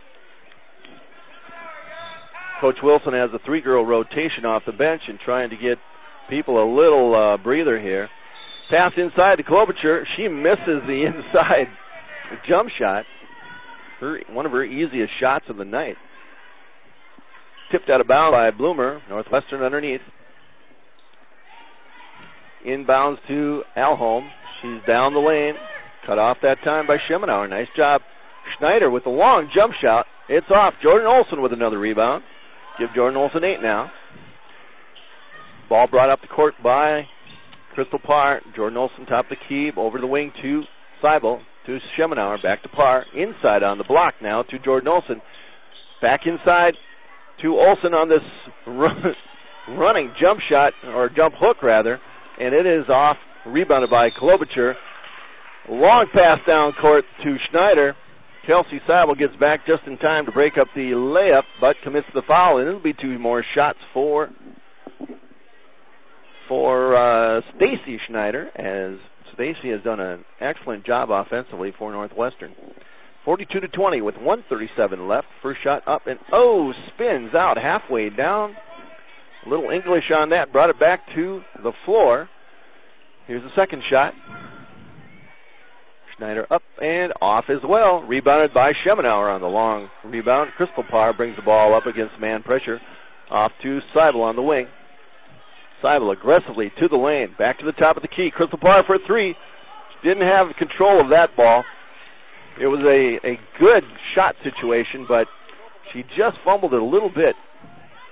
Coach Wilson has a three-girl rotation off the bench and trying to get people a little uh, breather here. Pass inside to Klobuchar. She misses the inside jump shot. Her, one of her easiest shots of the night. Tipped out of bounds by Bloomer. Northwestern underneath. Inbounds to Alholm. She's down the lane. Cut off that time by Schemenauer. Nice job. Schneider with a long jump shot. It's off. Jordan Olson with another rebound. Give Jordan Olson eight now. Ball brought up the court by Crystal Parr. Jordan Olson top the key. Over the wing to Seibel. To Schemenauer. Back to Parr. Inside on the block now to Jordan Olson. Back inside to Olson on this run, running jump shot, or jump hook rather, and it is off, rebounded by Klobuchar. Long pass down court to Schneider. Kelsey Seibel gets back just in time to break up the layup, but commits the foul, and it'll be two more shots for for uh, Stacy Schneider, as Stacy has done an excellent job offensively for Northwestern. forty-two to twenty with one thirty-seven left. First shot up and, oh, spins out halfway down. A little English on that. Brought it back to the floor. Here's the second shot. Schneider up and off as well. Rebounded by Schemenauer on the long rebound. Crystal Parr brings the ball up against man pressure. Off to Seibel on the wing. Seibel aggressively to the lane. Back to the top of the key. Crystal Parr for three. Didn't have control of that ball. It was a, a good shot situation, but she just fumbled it a little bit.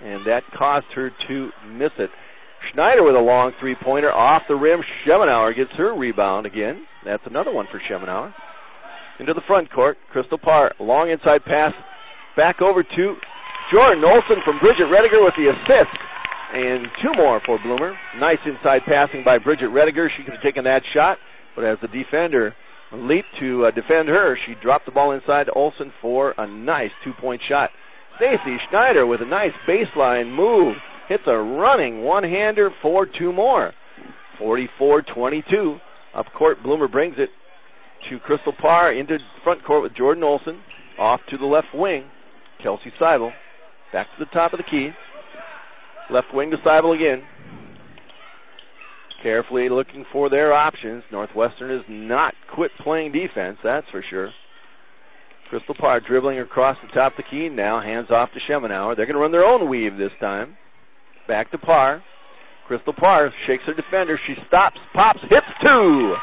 and that caused her to miss it. Schneider with a long three-pointer off the rim. Schemenauer gets her rebound again. That's another one for Schemenauer. Into the front court, Crystal Parr, long inside pass, back over to Jordan Olson from Bridget Rediger with the assist. And two more for Bloomer. Nice inside passing by Bridget Rediger. She could have taken that shot, but as the defender leaped to uh, defend her, she dropped the ball inside to Olson for a nice two-point shot. Stacy Schneider with a nice baseline move. Hits a running one-hander for two more. forty-four twenty-two. Up court, Bloomer brings it to Crystal Parr into front court with Jordan Olson. Off to the left wing. Kelsey Seibel back to the top of the key. Left wing to Seibel again. Carefully looking for their options. Northwestern has not quit playing defense, that's for sure. Crystal Parr dribbling across the top of the key. Now hands off to Schemenauer. They're going to run their own weave this time. Back to Parr. Crystal Parr shakes her defender. She stops, pops, hits two.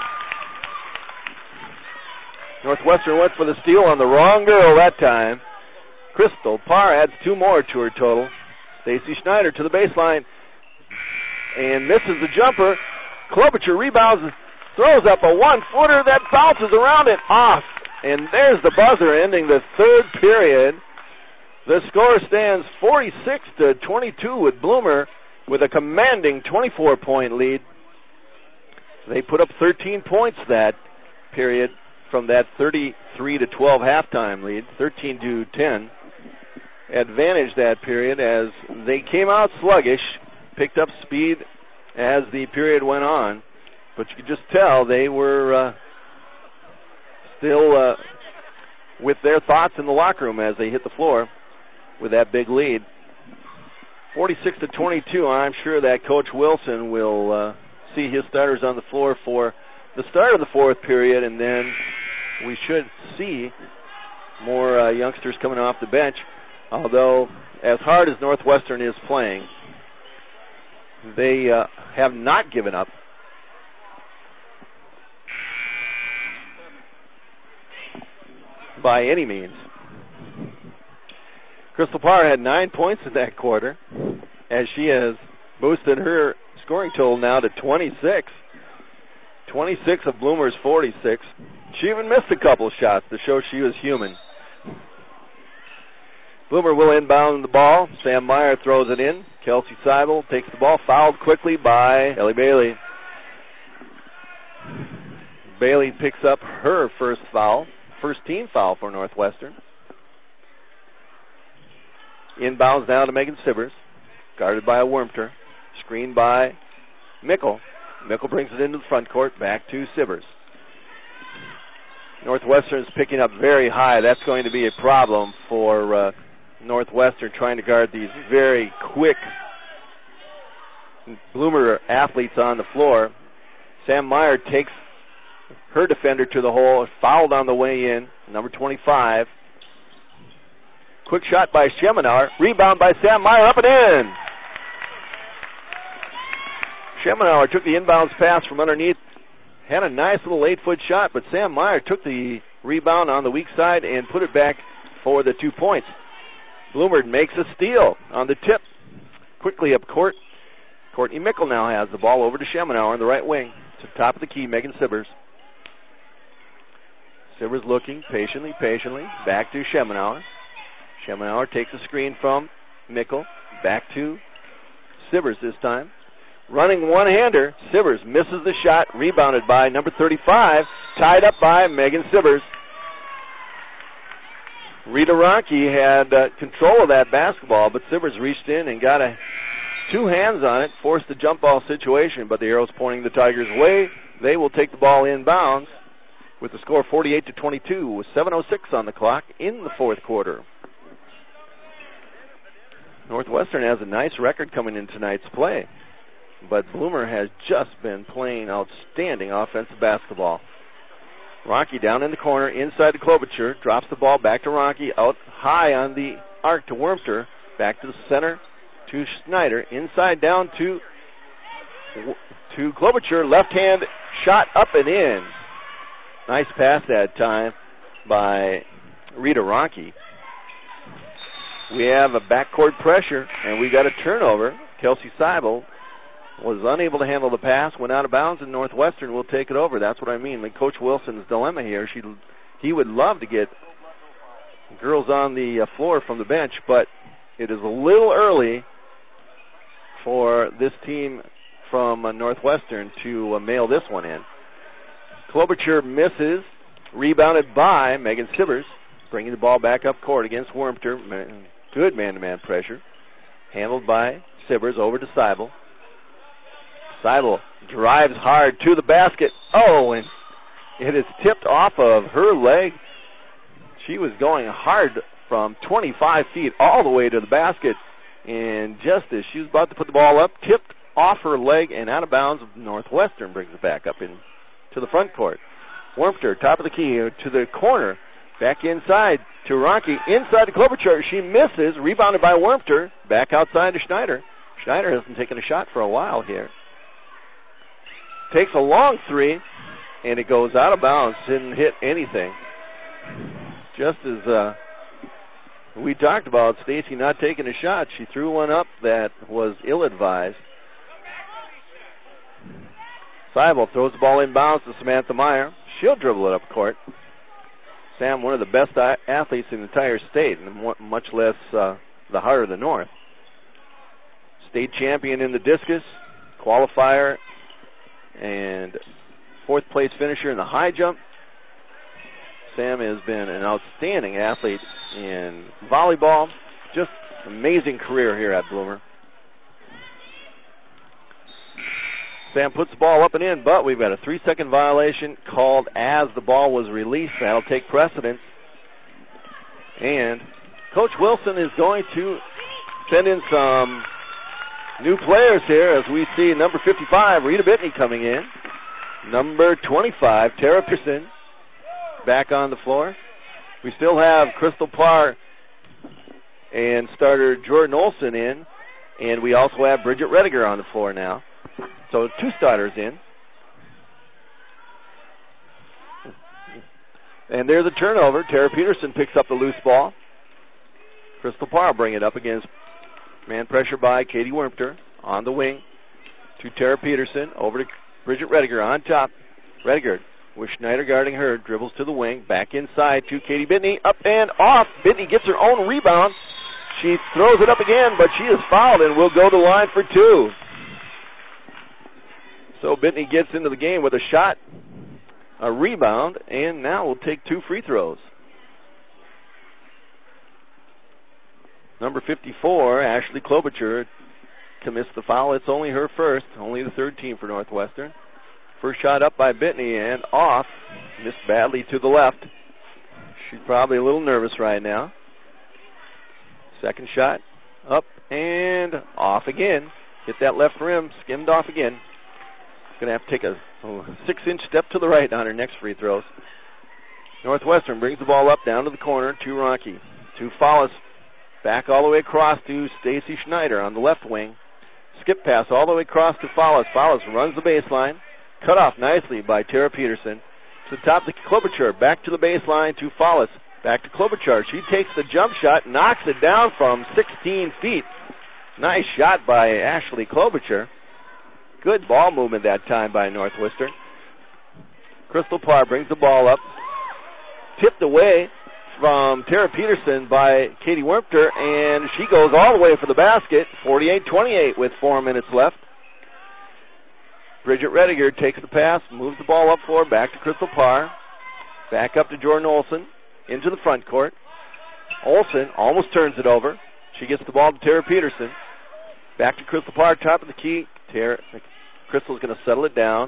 Northwestern went for the steal on the wrong girl that time. Crystal Parr adds two more to her total. Stacy Schneider to the baseline and misses the jumper. Klobuchar rebounds, throws up a one-footer that bounces around it off. And there's the buzzer ending the third period. The score stands forty-six to twenty-two with Bloomer with a commanding twenty-four point lead. They put up thirteen points that period from that thirty-three to twelve halftime lead, thirteen to ten. Advantage that period as they came out sluggish, picked up speed as the period went on, but you could just tell they were uh, still uh, with their thoughts in the locker room as they hit the floor with that big lead. forty-six to twenty-two, I'm sure that Coach Wilson will uh, see his starters on the floor for the start of the fourth period, and then we should see more uh, youngsters coming off the bench. Although, as hard as Northwestern is playing, they uh, have not given up. By any means. Crystal Parr had nine points in that quarter, as she has boosted her scoring total now to twenty-six. twenty-six of Bloomer's forty-six. She even missed a couple shots to show she was human. Bloomer will inbound the ball. Sam Meyer throws it in. Kelsey Seibel takes the ball, fouled quickly by Ellie Bailey. Bailey picks up her first foul, first team foul for Northwestern. Inbounds now to Megan Sibbers, guarded by a Wormter, screened by Mickle. Mickle brings it into the front court, back to Sibbers. Northwestern is picking up very high. That's going to be a problem for uh, Northwestern trying to guard these very quick Bloomer athletes on the floor. Sam Meyer takes her defender to the hole, fouled on the way in, number twenty-five. Quick shot by Schemenauer, rebound by Sam Meyer, up and in. Schemenauer took the inbounds pass from underneath, had a nice little eight-foot shot, but Sam Meyer took the rebound on the weak side and put it back for the two points. Bloomer makes a steal on the tip. Quickly up court. Courtney Mickle now has the ball over to Schemenauer on the right wing. To the top of the key, Megan Sibbers. Sibbers looking patiently, patiently. Back to Schemenauer. Schemenauer takes a screen from Mickle. Back to Sibbers this time. Running one-hander. Sibbers misses the shot. Rebounded by number thirty-five. Tied up by Megan Sibbers. Rita Ronke had uh, control of that basketball, but Sibbers reached in and got a two hands on it, forced the jump ball situation, but the arrow's pointing the Tigers' way. They will take the ball inbounds with the score forty-eight to twenty-two with seven oh six on the clock in the fourth quarter. Northwestern has a nice record coming in tonight's play, but Bloomer has just been playing outstanding offensive basketball. Ronke down in the corner, inside to Klobuchar, drops the ball back to Ronke, out high on the arc to Wormter, back to the center to Schneider, inside down to to Klobuchar, left hand shot up and in. Nice pass that time by Rita Ronke. we have a backcourt pressure, and we got a turnover. Kelsey Seibel was unable to handle the pass, went out of bounds, and Northwestern will take it over. That's what I mean. Like Coach Wilson's dilemma here. She, he would love to get girls on the uh, floor from the bench, but it is a little early for this team from uh, Northwestern to uh, mail this one in. Klobuchar misses, rebounded by Megan Sibbers, bringing the ball back up court against Wormter. Good man-to-man pressure. Handled by Sibbers over to Seibel. Seibel drives hard to the basket. Oh, and it is tipped off of her leg. She was going hard from twenty-five feet all the way to the basket. And just as she was about to put the ball up, tipped off her leg and out of bounds. Northwestern brings it back up in to the front court. Wormter, top of the key, to the corner. Back inside to Ronke. Inside to Klobuchar. She misses. Rebounded by Wormter. Back outside to Schneider. Schneider hasn't taken a shot for a while here. Takes a long three, and it goes out of bounds. Didn't hit anything. Just as uh, we talked about Stacy not taking a shot, she threw one up that was ill-advised. Seibel throws the ball inbounds to Samantha Meyer. She'll dribble it up court. Sam, one of the best athletes in the entire state, and much less uh, the heart of the North. State champion in the discus, qualifier, and fourth place finisher in the high jump. Sam has been an outstanding athlete in volleyball. Just amazing career here at Bloomer. Sam puts the ball up and in, but we've got a three-second violation called as the ball was released. That'll take precedence. And Coach Wilson is going to send in some new players here as we see number fifty-five, Rita Bittney, coming in. Number twenty-five, Tara Pearson, back on the floor. We still have Crystal Parr and starter Jordan Olson in, and we also have Bridget Rediger on the floor now. So two starters in. And there's a turnover. Tara Peterson picks up the loose ball. Crystal Parr bring it up against man pressure by Katie Wormter on the wing to Tara Peterson. Over to Bridget Rediger on top. Rediger with Schneider guarding her. Dribbles to the wing. Back inside to Katie Bittney. Up and off. Bittney gets her own rebound. She throws it up again, but she is fouled and will go to the line for two. So Bittney gets into the game with a shot, a rebound, and now we'll take two free throws. Number fifty-four, Ashley Klobuchar, commits the foul. It's only her first, only the third team for Northwestern. First shot up by Bittney and off, missed badly to the left. She's probably a little nervous right now. Second shot, up and off again. Hit that left rim, skimmed off again. Going to have to take a six-inch step to the right on her next free throws. Northwestern brings the ball up down to the corner to Ronke. To Follis. Back all the way across to Stacy Schneider on the left wing. Skip pass all the way across to Follis. Follis runs the baseline. Cut off nicely by Tara Peterson. To the top to Klobuchar. Back to the baseline to Follis. Back to Klobuchar. She takes the jump shot, knocks it down from sixteen feet. Nice shot by Ashley Klobuchar. Good ball movement that time by Northwestern. Crystal Parr brings the ball up. Tipped away from Tara Peterson by Katie Wormter, and she goes all the way for the basket. forty-eight twenty-eight with four minutes left. Bridget Rediger takes the pass, moves the ball up for her, back to Crystal Parr. Back up to Jordan Olson, into the front court. Olson almost turns it over. She gets the ball to Tara Peterson. Back to Crystal Parr, top of the key. Tara, Crystal's going to settle it down.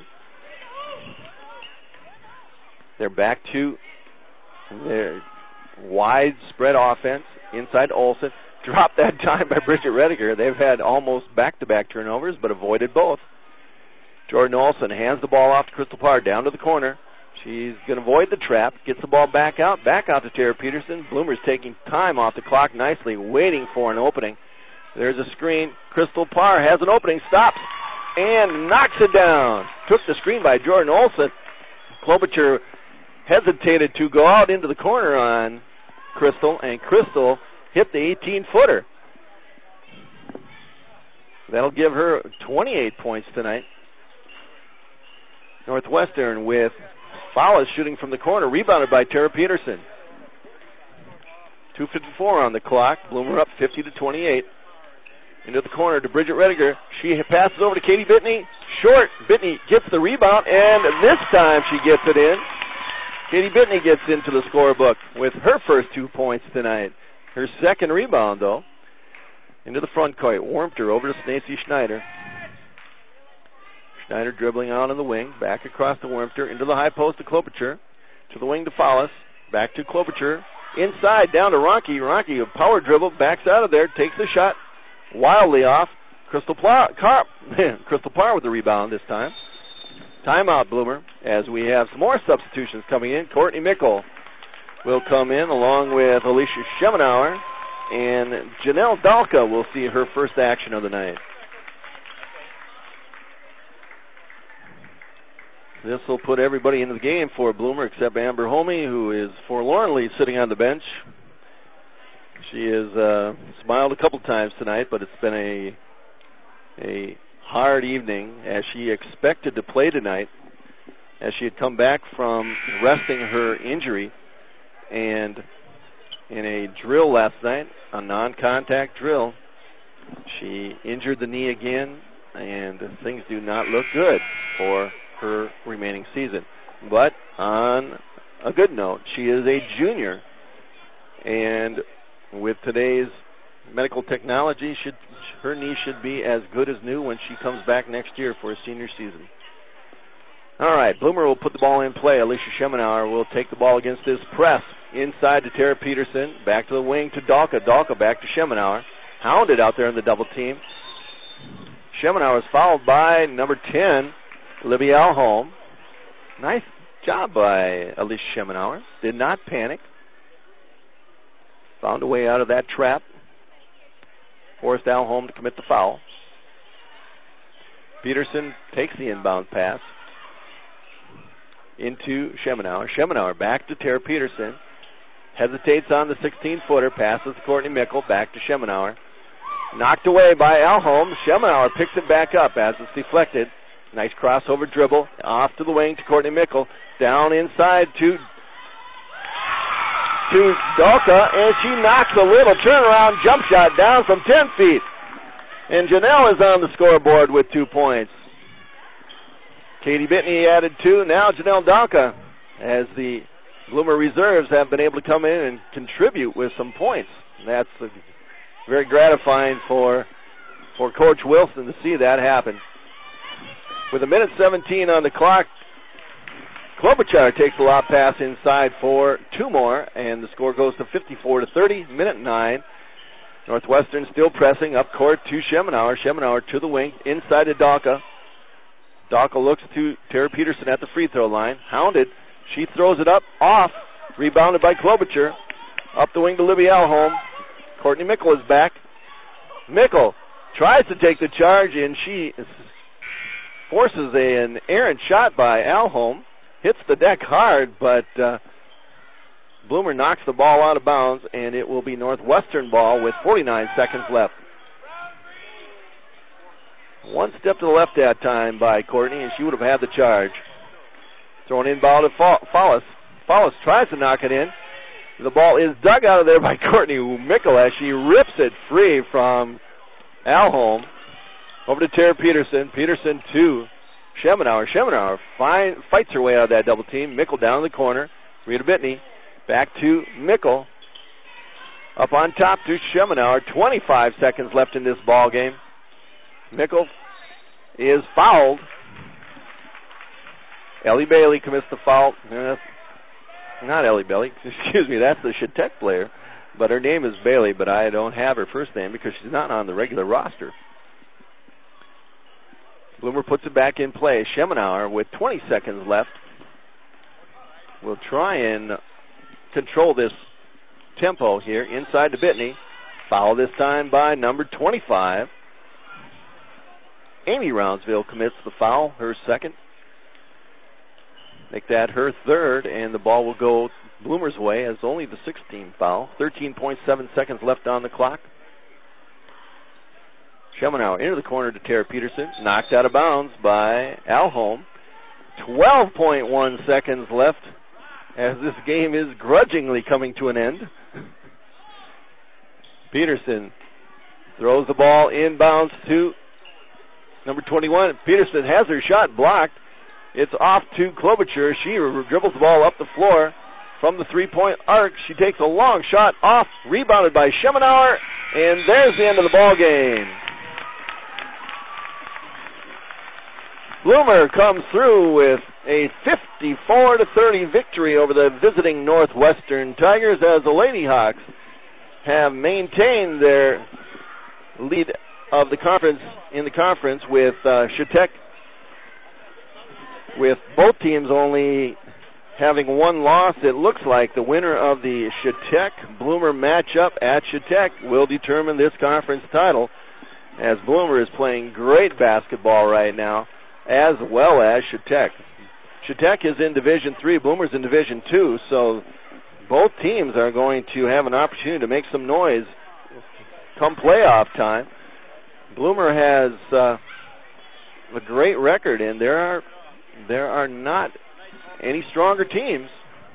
They're back to their widespread offense inside Olson. Dropped that time by Bridget Rediger. They've had almost back-to-back turnovers, but avoided both. Jordan Olson hands the ball off to Crystal Parr down to the corner. She's going to avoid the trap, gets the ball back out, back out to Tara Peterson. Bloomer's taking time off the clock nicely, waiting for an opening. There's a screen. Crystal Parr has an opening, stops, and knocks it down. Took the screen by Jordan Olson. Klobuchar hesitated to go out into the corner on Crystal, and Crystal hit the eighteen-footer. That'll give her twenty-eight points tonight. Northwestern with Follis shooting from the corner, rebounded by Tara Peterson. two fifty-four on the clock. Bloomer up fifty to twenty-eight. Into the corner to Bridget Rediger. She passes over to Katie Bittney. Short. Bittney gets the rebound, and this time she gets it in. Katie Bittney gets into the scorebook with her first two points tonight. Her second rebound, though. Into the front court. Warmter over to Stacey Schneider. Schneider dribbling out on the wing. Back across to Warmter. Into the high post to Klobuchar. To the wing to Follis. Back to Klobuchar. Inside down to Ronke. Ronke, a power dribble. Backs out of there. Takes the shot. Wildly off. Crystal Parr, Crystal Parr with the rebound this time. Timeout, Bloomer, as we have some more substitutions coming in. Courtney Mickle will come in along with Alicia Schemenauer, and Janelle Dalka will see her first action of the night. This will put everybody into the game for Bloomer except Amber Homey, who is forlornly sitting on the bench. She has uh, smiled a couple times tonight, but it's been a a hard evening as she expected to play tonight, as she had come back from resting her injury, and in a drill last night, a non-contact drill, she injured the knee again, and things do not look good for her remaining season. But on a good note, she is a junior, and with today's medical technology, should her knee should be as good as new when she comes back next year for a senior season. All right, Bloomer will put the ball in play. Alicia Schemenauer will take the ball against this press. Inside to Tara Peterson. Back to the wing to Dalka. Dalka back to Schemenauer. Hounded out there in the double team. Schemenauer is fouled by number ten, Libby Alholm. Nice job by Alicia Schemenauer. Did not panic. Found a way out of that trap. Forced Alholm to commit the foul. Peterson takes the inbound pass into Schemenauer. Schemenauer back to Tara Peterson. Hesitates on the sixteen-footer. Passes to Courtney Mickle. Back to Schemenauer. Knocked away by Alholm. Schemenauer picks it back up as it's deflected. Nice crossover dribble. Off to the wing to Courtney Mickle. Down inside to to Dalka, and she knocks a little turnaround jump shot down from ten feet. And Janelle is on the scoreboard with two points. Katie Bittney added two. Now Janelle Dalka, as the Bloomer reserves have been able to come in and contribute with some points. And that's uh, very gratifying for for Coach Wilson to see that happen. With a minute seventeen on the clock, Klobuchar takes the lob pass inside for two more, and the score goes to fifty-four to thirty, minute nine. Northwestern still pressing up court to Schemenauer. Schemenauer to the wing, inside to Dalka. Dalka looks to Tara Peterson at the free throw line. Hounded. She throws it up, off. Rebounded by Klobuchar. Up the wing to Libby Alholm. Courtney Mickle is back. Mickle tries to take the charge, and she forces an errant shot by Alholm. Hits the deck hard, but uh, Bloomer knocks the ball out of bounds, and it will be Northwestern ball with forty-nine seconds left. One step to the left that time by Courtney, and she would have had the charge. Thrown in ball to Follis. Follis tries to knock it in. The ball is dug out of there by Courtney Mickle as she rips it free from Alholm. Over to Tara Peterson. Peterson to Schemenauer. Schemenauer find, fights her way out of that double team. Mickle down in the corner. Rita Bittney back to Mickle. Up on top to Schemenauer. twenty-five seconds left in this ball game. Mickle is fouled. Ellie Bailey commits the foul. Uh, not Ellie Bailey. Excuse me, that's the Chautauqua player. But her name is Bailey, but I don't have her first name because she's not on the regular roster. Bloomer puts it back in play. Schemenauer with twenty seconds left will try and control this tempo here inside to Bittney. Foul this time by number twenty-five. Amy Roundsville commits the foul, her second. Make that her third, and the ball will go Bloomer's way as only the sixteenth foul. thirteen point seven seconds left on the clock. Schemenauer into the corner to Tara Peterson. Knocked out of bounds by Alholm. twelve point one seconds left as this game is grudgingly coming to an end. Peterson throws the ball inbounds to number twenty-one. Peterson has her shot blocked. It's off to Klobuchar. She dribbles the ball up the floor from the three-point arc. She takes a long shot off, rebounded by Schemenauer, and there's the end of the ball game. Bloomer comes through with a fifty-four to thirty victory over the visiting Northwestern Tigers as the Lady Hawks have maintained their lead of the conference in the conference with uh, Shatek, with both teams only having one loss. It looks like the winner of the Shatek-Bloomer matchup at Shatek will determine this conference title, as Bloomer is playing great basketball right now, as well as Shatek. Shatek is in Division three, Bloomer's in Division two, so both teams are going to have an opportunity to make some noise come playoff time. Bloomer has uh, a great record, and there are there are not any stronger teams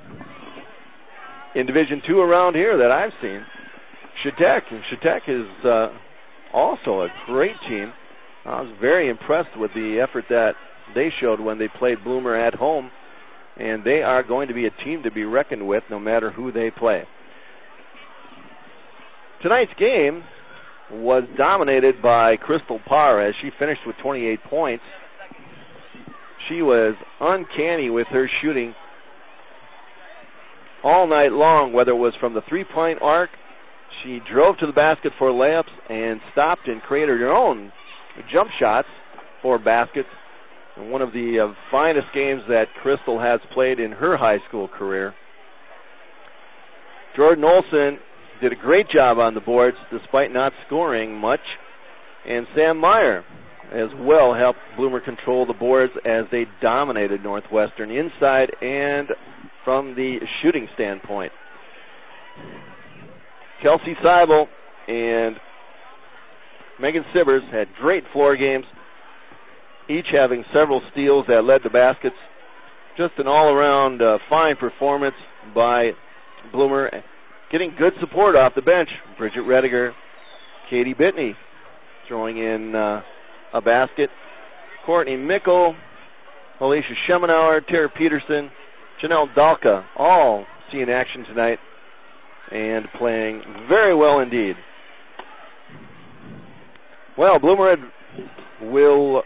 in Division two around here that I've seen. Shatek, Shatek is uh, also a great team. I was very impressed with the effort that they showed when they played Bloomer at home, and they are going to be a team to be reckoned with no matter who they play. Tonight's game was dominated by Crystal Parr as she finished with twenty-eight points. She was uncanny with her shooting all night long, whether it was from the three-point arc. She drove to the basket for layups and stopped and created her own jump shots for baskets. And one of the uh, finest games that Crystal has played in her high school career. Jordan Olson did a great job on the boards despite not scoring much. And Sam Meyer as well helped Bloomer control the boards as they dominated Northwestern inside and from the shooting standpoint. Kelsey Seibel and Megan Sibbers had great floor games, each having several steals that led to baskets. Just an all-around uh, fine performance by Bloomer, getting good support off the bench. Bridget Rediger, Katie Bittney throwing in uh, a basket. Courtney Mickle, Alicia Schemenauer, Tara Peterson, Janelle Dalka, all seeing action tonight and playing very well indeed. Well, Bloomer will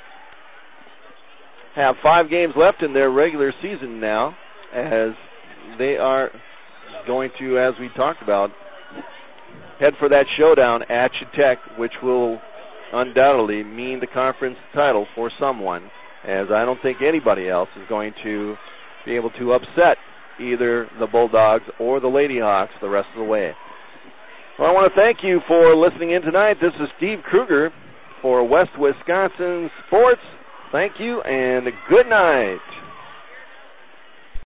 have five games left in their regular season now, as they are going to, as we talked about, head for that showdown at Shatek, which will undoubtedly mean the conference title for someone, as I don't think anybody else is going to be able to upset either the Bulldogs or the Lady Hawks the rest of the way. Well, I want to thank you for listening in tonight. This is Steve Kruger for West Wisconsin Sports. Thank you and good night.